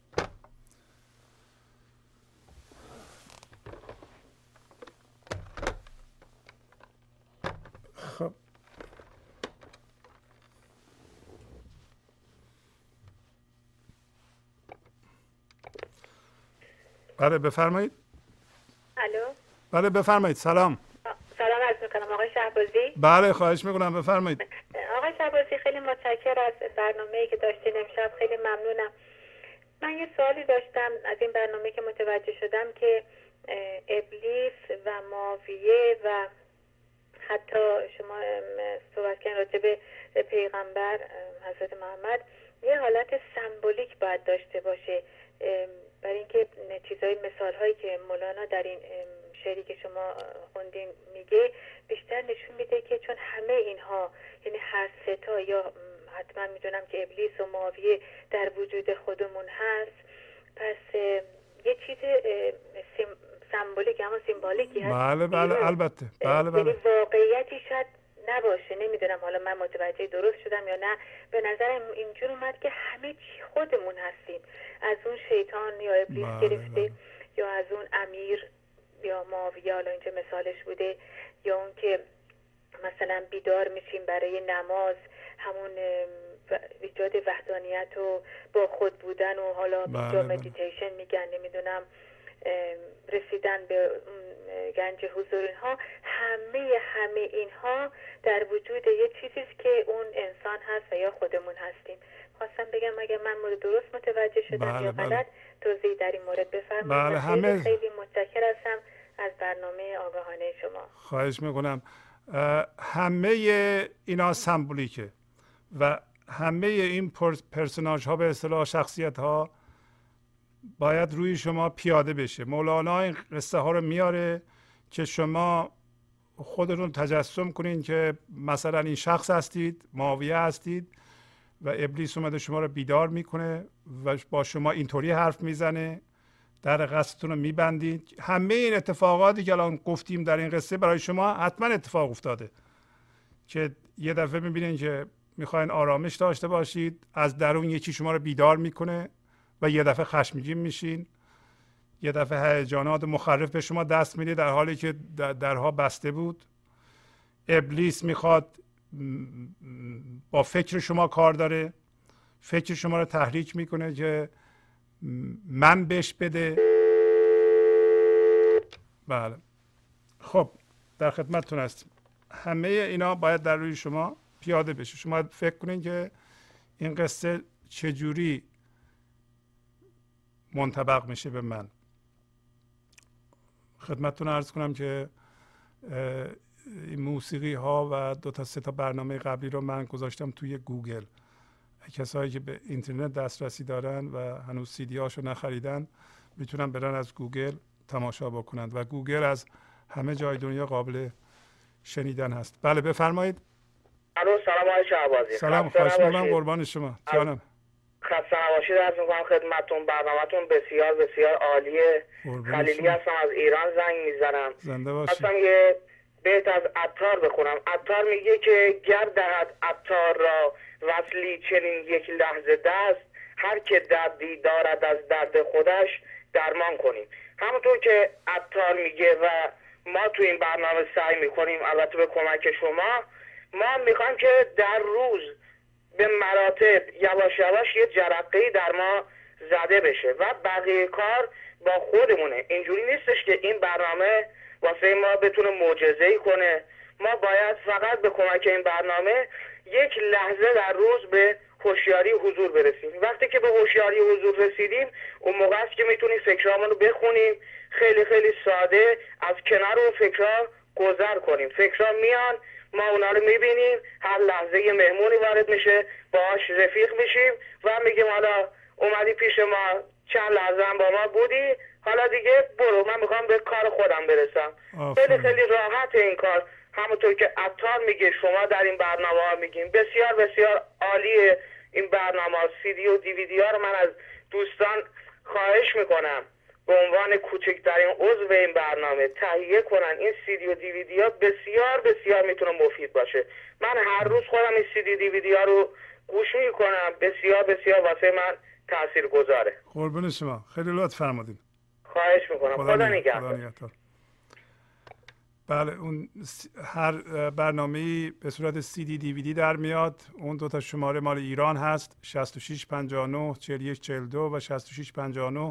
خب بله بفرمایید. الو. بله بفرمایید. سلام عرض میکنم آقای شهبازی. بله خواهش میکنم بفرمایید. آقای شهبازی خیلی متشکرم از برنامه‌ای که داشتین امشب، خیلی ممنونم. من یه سوالی داشتم از این برنامه که متوجه شدم که ابلیس و ماویه و حتی شما صحبت کردن راجع به پیغمبر حضرت محمد یه حالت سمبولیک باید داشته باشه، برای اینکه چیزای مثالهایی که مولانا در این شعری که شما خوندین میگه بیشتر نشون میده که چون همه اینها، یعنی هر سه تا، یا حتما میدونم که ابلیس و ماویه در وجود خودمون هست، پس یه چیز سمبولیک، اما سیمبولیکی هست. بله البته. یعنی واقعیتی شاید نباشه، نمیدونم حالا من متوجه درست شدم یا نه. به نظرم اینجور اومد که همه چی خودمون هستیم، از اون شیطان یا ابلیس گرفته یا از اون امیر یا ماویه، حالا اینجا مثالش بوده، یا اون که مثلا بیدار میشیم برای نماز، همون ایجاد وحدانیت و با خود بودن و حالا اینجا مدیتیشن میگن، نمیدونم رسیدن به گنج حضور، اینها همه اینها در وجود یه چیزیست که اون انسان هست و یا خودمون هستیم. خواستم بگم اگر من درست متوجه شدم یا غلط توضیح در این مورد بفرمایید. خیلی متشکر هستم از برنامه آگاهانه شما. خواهش میکنم. همه اینا سمبولیکه و همه این پرسوناژ ها به اصطلاح شخصیت ها باید روی شما پیاده بشه. مولانا این قصه ها رو میاره که شما خودتون تجسم کنین که مثلا این شخص هستید، ماویه هستید و ابلیس اومده شما رو بیدار میکنه و با شما اینطوری حرف میزنه، در قصدتون رو میبندید. همه این اتفاقاتی که الان گفتیم در این قصه برای شما حتما اتفاق افتاده که یه دفعه میبینین که میخواین آرامش داشته باشید، از درون یکی شما رو بیدار میکنه و یه دفعه خشمگین میشین، یه دفعه هیجانات مخرف به شما دست میده در حالی که درها بسته بود. ابلیس میخواد با فکر شما کار داره، فکر شما رو تحریک میکنه که من بهش بده. بله خب در خدمتتون هستیم. همه اینا باید در روی شما پیاده بشه. شما فکر کنین که این قصه چجوری منطبق میشه به من. خدمتتون عرض کنم که این موسیقی ها و 2 تا 3 تا برنامه قبلی رو من گذاشتم توی گوگل. کسایی که به اینترنت دسترسی دارن و هنوز سی دی هاشو نخریدن میتونن برن از گوگل تماشا بکنند و گوگل از همه جای دنیا قابل شنیدن هست. بله بفرمایید. الو سلام آقای شهبازی. سلام، خواهش می‌کنم، قربان شما. جانم. خسته نباشید. عرض می‌کنم خدمتتون بسیار بسیار بسیار عالیه. خلیلی هستم، از ایران زنگ میزنم. زنده باشید. خواستم یه بیت از عطار بخونم. عطار میگه که گر دهد عطار را وصلی چنین یک لحظه دست، هر که دردی دارد از درد خودش درمان کنیم. همونطور که عطار میگه و ما تو این برنامه سعی میکنیم، البته به کمک شما، ما میخوایم که در روز به مراتب یواش یواش یه جرقه‌ای در ما زده بشه و بقیه کار با خودمونه. اینجوری نیستش که این برنامه واسه ما بتونه معجزه‌ای کنه. ما باید فقط به کمک این برنامه یک لحظه در روز به هوشیاری حضور برسیم. وقتی که به هوشیاری حضور رسیدیم اون موقع است که میتونیم فکرامون رو بخونیم، خیلی خیلی ساده از کنار اون فکرها گذر کنیم. فکرها میان، ما اونا رو میبینیم، هر لحظه یه مهمونی وارد میشه، باهاش رفیق میشیم و میگیم حالا اومدی پیش ما، چند لحظه هم با ما بودی، حالا دیگه برو، من میخوام به کار خودم برسم. خیلی خیلی راحت این کار. همونطور که عطار میگه، شما در این برنامه ها میگیم، بسیار بسیار عالیه این برنامه ها. سی دی و دیویدی ها رو من از دوستان خواهش میکنم به عنوان کوچکترین عضو این برنامه تهیه کنن. این سی دی و دیویدی ها بسیار بسیار میتونه مفید باشه. من هر روز خودم این سی دی دیویدی ها رو گوش میکنم، بسیار بسیار واسه من تأثیر گذاره. قربون شما، خیلی لطف فرمودید. خواهش میکنم. خدا نگهدار. بله، اون هر برنامه‌ای به صورت سی دی دیویدی در میاد. اون دو تا شماره مال ایران هست، 6659 4142 و 6659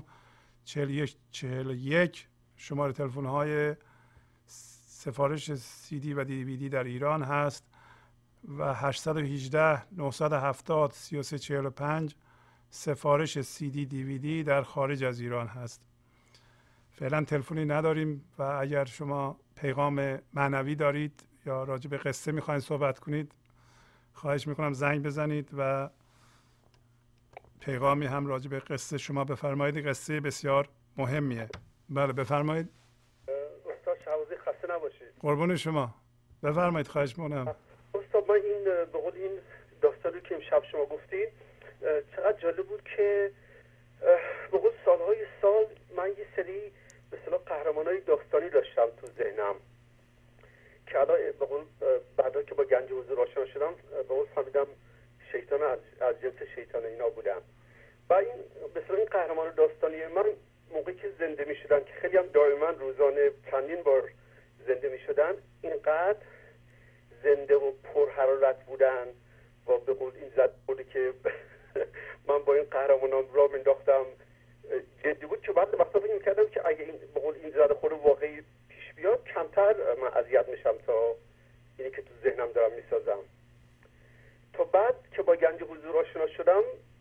4141. شماره تلفن های سفارش سی دی و دیویدی در ایران هست و 818 970 3345 سفارش سی دی دیویدی در خارج از ایران هست. فعلا تلفنی نداریم و اگر شما پیغام معنوی دارید یا راجع به قصه میخواین صحبت کنید، خواهش میکنم زنگ بزنید و پیغامی هم راجع به قصه شما بفرمایید. قصه بسیار مهمیه. بله بفرمایید. استاد شهبازی خسته نباشید. قربون شما، بفرمایید. خواهش میکنم. استاد من این به قول این داستانی که امشب شما گفتید چقدر جالب بود که به قول سالهای سال من یه سری به اصطلاح قهرمانای داستانی داشتم تو ذهنم که الان به قول بعدا که با گنج حضور آشنا شدم به قول فهمیدم شیطان از جنس شیطان اینا بودن. و این به اصطلاح این قهرمان داستانی من موقعی که زنده می شدن که خیلی هم دائما روزانه چندین بار زنده می شدن، اینقدر زنده و پر حرارت بودن و به قول این زد بودی که من با این قهرمانان را مینداختم جدی بود که بعد وقتا فکر میکردم که اگه این به قول این زد خود واقعی پیش بیاد کمتر من اذیت میشم تا اینی که تو ذهنم دارم میسازم. تا بعد که با گنج حضور آشنا شدم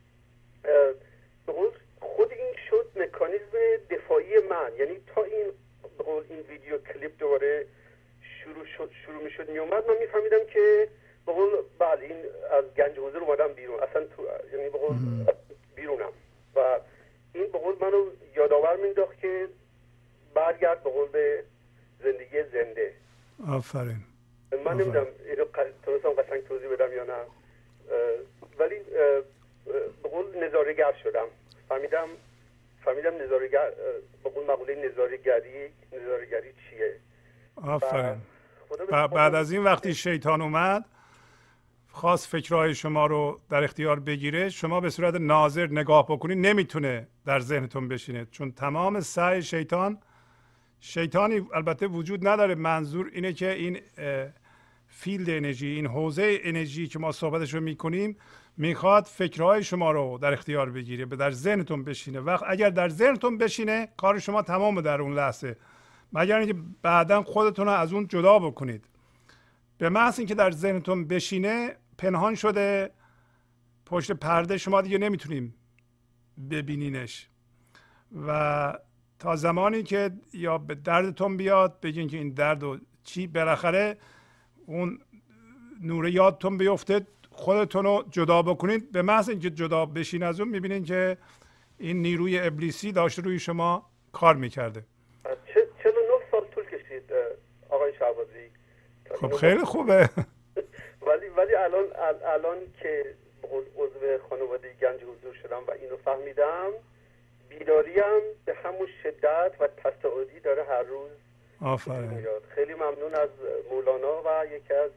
به قول خود این شد مکانیزم دفاعی من. یعنی تا این به قول این ویدیو کلیپ دوباره شروع میشد میومد، من میفهمیدم که به قول بعد این از گنج حضور اومدم بیرون، اصلا تو یعنی به قول بیرونم و این به قول منو یادآور مینداخت که برگرد به قول به زندگی زنده. آفرین. من نمیدونم اینو تونستم قشنگ توضیح بدم یا نه، ولی به قول نظاره‌گر شدم. فهمیدم نظاره‌گر به قول مقوله نظاره‌گری چیه. آفرین. بعد از این وقتی شیطان اومد خواست فکرهای شما رو در اختیار بگیره، شما به صورت ناظر نگاه بکنید نمیتونه در ذهنتون بشینه، چون تمام سعی شیطانی البته وجود نداره. منظور اینه که این فیلد انرژی، این حوزه انرژی که ما صحبتش رو میکنیم میخواد فکرهای شما رو در اختیار بگیره، در ذهنتون بشینه. وقت اگر در ذهنتون بشینه کار شما تمامه در اون لحظه، مگر اینکه بعدا خودتون رو از اون جدا بکنید. به محض اینکه در ذهنتون بشینه پنهان شده پشت پرده، شما دیگه نمیتونیم ببینینش و تا زمانی که یا به دردتون بیاد بگین که این درد و چی، بالاخره اون نور یادتون بیفته خودتون رو جدا بکنید. به محض اینکه جدا بشین از اون میبینین که این نیروی ابلیسی داشته روی شما کار میکرده. 49 سال طول کشید آقای شهبازی. خب خیلی خوبه. ولی الان که عضو خانواده گنج حضور شدم و اینو فهمیدم، بیداریم به همون شدت و تصاعدی داره هر روز. آفرین. خیلی ممنون از مولانا و یکی از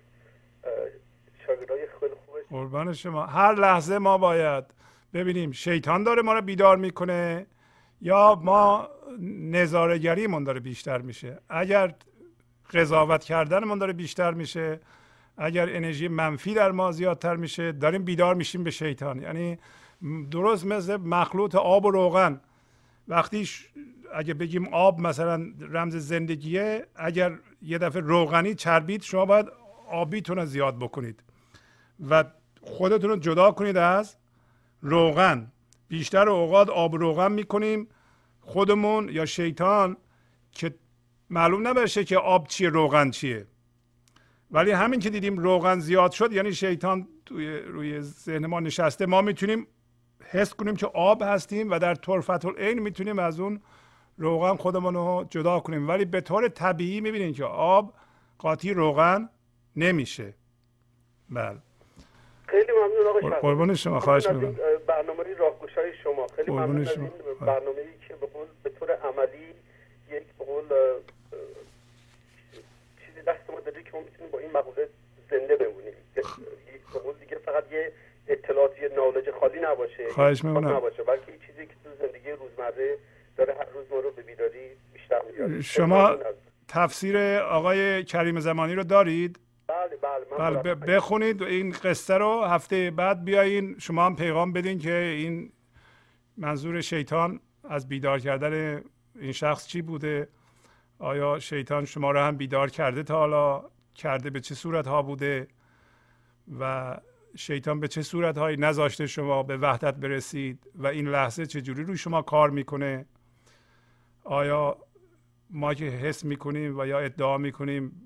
شاگردای خیلی خوبش. قربان شما. هر لحظه ما باید ببینیم شیطان داره ما رو بیدار میکنه یا ما نظاره‌گریمون داره بیشتر میشه. اگر قضاوت کردنمون داره بیشتر میشه، اگر انرژی منفی در ما زیادتر میشه، داریم بیدار میشیم به شیطان. یعنی درست مثل مخلوط آب و روغن. وقتی اگه بگیم آب مثلا رمز زندگیه، اگر یه دفعه روغنی چربید، شما باید آبیتون رو زیاد بکنید. و خودتون رو جدا کنید از روغن. بیشتر اوقات آب روغن میکنیم خودمون یا شیطان که معلوم نباشه که آب چیه روغن چیه. ولی همین که دیدیم روغن زیاد شد یعنی شیطان روی ذهن ما نشسته. ما میتونیم حس کنیم که آب هستیم و در طرفت العین میتونیم از اون روغن خودمون رو جدا کنیم. ولی به طور طبیعی میبینید که آب قاطی روغن نمیشه. بله. خیلی ممنون آقای شهبازی. قربان شما، خواهش می‌کنم. برنامه‌ای راهگشای شما خیلی ممنون از این برنامه‌ای که به طور عملی یک به قول چیزی دست ما داده که ما میتونیم با این مقوله زنده بمونیم. به قول دیگه فقط یه اطلاعات، یه نالج خالی نباشه، خواهش می‌کنم، نباشه، بلکه یه چیزی که تو زندگی روزمره داره هر روز ما رو به بیداری بیشتر میاره. شما تفسیر آقای کریم زمانی رو دارید؟ بله بخونید این قصه رو. هفته بعد بیاین شما هم پیغام بدین که این منظور شیطان از بیدار کردن این شخص چی بوده. آیا شیطان شما رو هم بیدار کرده تا حالا؟ کرده به چه صورت ها بوده و شیطان به چه صورت هایی نذاشته شما به وحدت برسید و این لحظه چجوری روی شما کار میکنه؟ آیا ما که حس میکنیم و یا ادعا میکنیم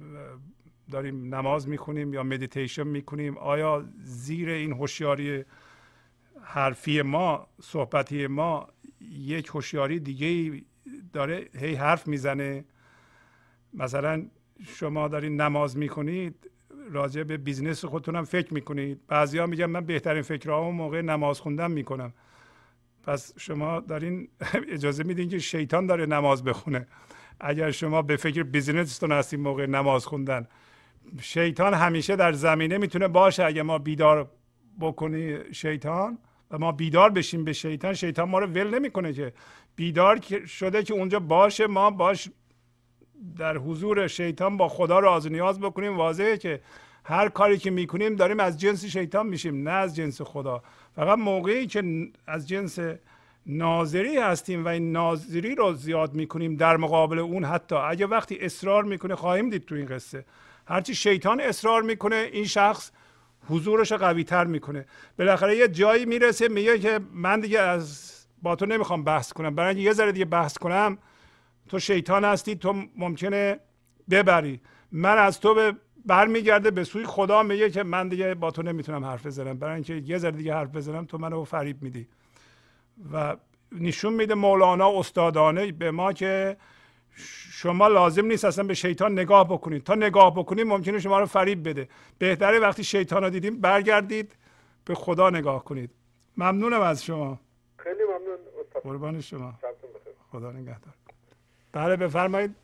داریم نماز میخونیم یا مدیتیشن میکنیم، آیا زیر این هوشیاری حرفی ما، صحبتی ما، یک هوشیاری دیگه داره هی حرف میزنه؟ مثلا شما دارین نماز میکنید، راجع به بیزنس خودتون هم فکر میکنید. بعضیا میگن من بهترین فکرها موقع نماز خوندن میکنم. پس شما دارین اجازه میدین که شیطان داره نماز بخونه. اگر شما به فکر بیزنستون هستید موقع نماز خوندن، شیطان همیشه در زمینه میتونه باشه. اگر ما بیدار بکنی شیطان و ما بیدار بشیم به شیطان، شیطان ما رو ول نمیکنه که بیدار شده که اونجا باشه، ما باش در حضور شیطان با خدا راز و نیاز بکنیم. واضحه که هر کاری که میکنیم داریم از جنس شیطان میشیم، نه از جنس خدا. فقط موقعی که از جنس ناظری هستیم و این ناظری رو زیاد میکنیم در مقابل اون، حتی اگه وقتی اصرار میکنه، خواهیم دید تو این قصه، هرچی شیطان اصرار میکنه این شخص حضورش قوی تر میکنه. بالاخره یه جایی میرسه میگه که من دیگه با تو نمیخوام بحث کنم، برای اینکه یه ذره دیگه بحث کنم تو شیطان هستی، تو ممکنه ببری. من از تو برمیگرده به سوی خدا، میگه که من دیگه با تو نمیتونم حرف بزنم، برای اینکه یه ذره دیگه حرف بزنم تو منو فریب میدی. و نشون میده مولانا استادانه به ما که شما لازم نیست اصلا به شیطان نگاه بکنید. تا نگاه بکنید ممکنه شما رو فریب بده. بهتره وقتی شیطان رو دیدیم برگردید به خدا نگاه کنید. ممنونم از شما. خیلی ممنون استاد. قربان شما. خدا نگهدار. بله بفرمایید.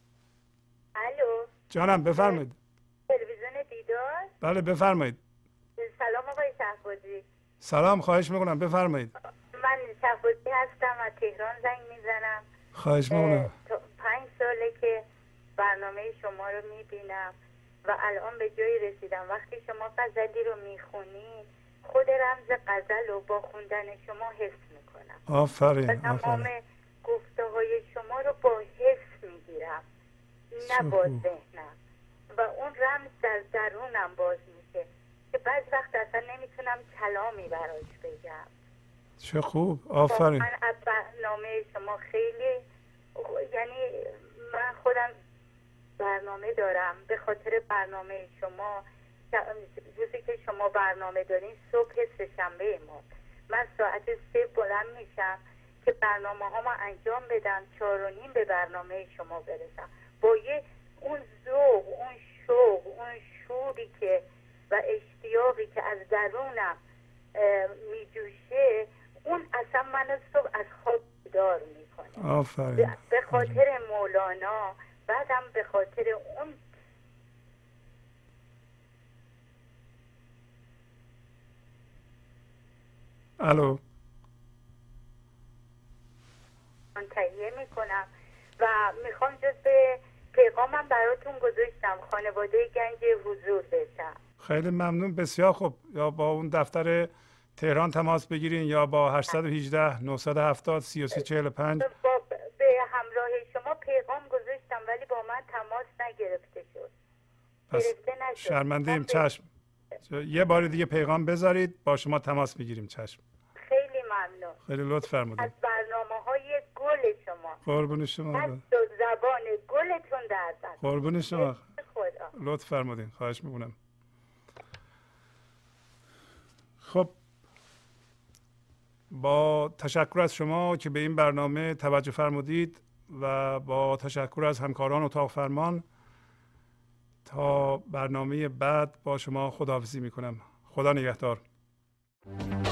الو جانم بفرمایید. تلویزیون دیدار. بله بفرمایید. سلام آقای شهبازی. سلام، خواهش میکنم بفرمایید. من شهبازی هستم، از تهران زنگ میزنم. خواهش میکنم. 5 ساله که برنامه شما رو میبینم و الان به جایی رسیدم وقتی شما غزلی رو میخونید خود رمز غزل رو با خوندن شما حس میکنم. آفرین. و تمام گفته های شما رو با حس میگیرم، نه با ذهنم، و اون رمز در درونم باز میشه که بعض وقت اصلا نمیتونم کلامی براش بگم. چه خوب، آفرین. من از برنامه شما خیلی، یعنی من خودم برنامه دارم به خاطر برنامه شما. روزی که شما برنامه دارین صبح سه‌شنبه ما، من ساعت 3 بلند میشم که برنامه ها ما انجام بدم، 4:30 به برنامه شما برسم. با یه اون ذوق، اون شوق، اون شوری که و اشتیاقی که از درونم میجوشه، اون اصلا من صبح از خواب بیدار میکنه. آفرین. به خاطر مولانا، بعدم به خاطر اون الو من تهیه میکنم و میخوام جز به پیغامم براتون گذاشتم خانواده گنج حضور بشم. خیلی ممنون، بسیار خوب. یا با اون دفتر تهران تماس بگیرین یا با 818 970 3345. به همراه شما پیغام گذاشتم ولی با من تماس نگرفته شد. پس شرمنده ایم. چشم یه بار دیگه پیغام بذارید، با شما تماس میگیریم. چشم. خیلی ممنون. خیلی لطف فرمودید. از برنامه‌های گل شما. قربون شما. از زبان گلتون در قربون شما. خدا. لطف فرمودین. خواهش میکنم. خب با تشکر از شما که به این برنامه توجه فرمودید و با تشکر از همکاران اتاق فرمان، تا برنامه بعد با شما خداحافظی میکنم. خدا نگهدار.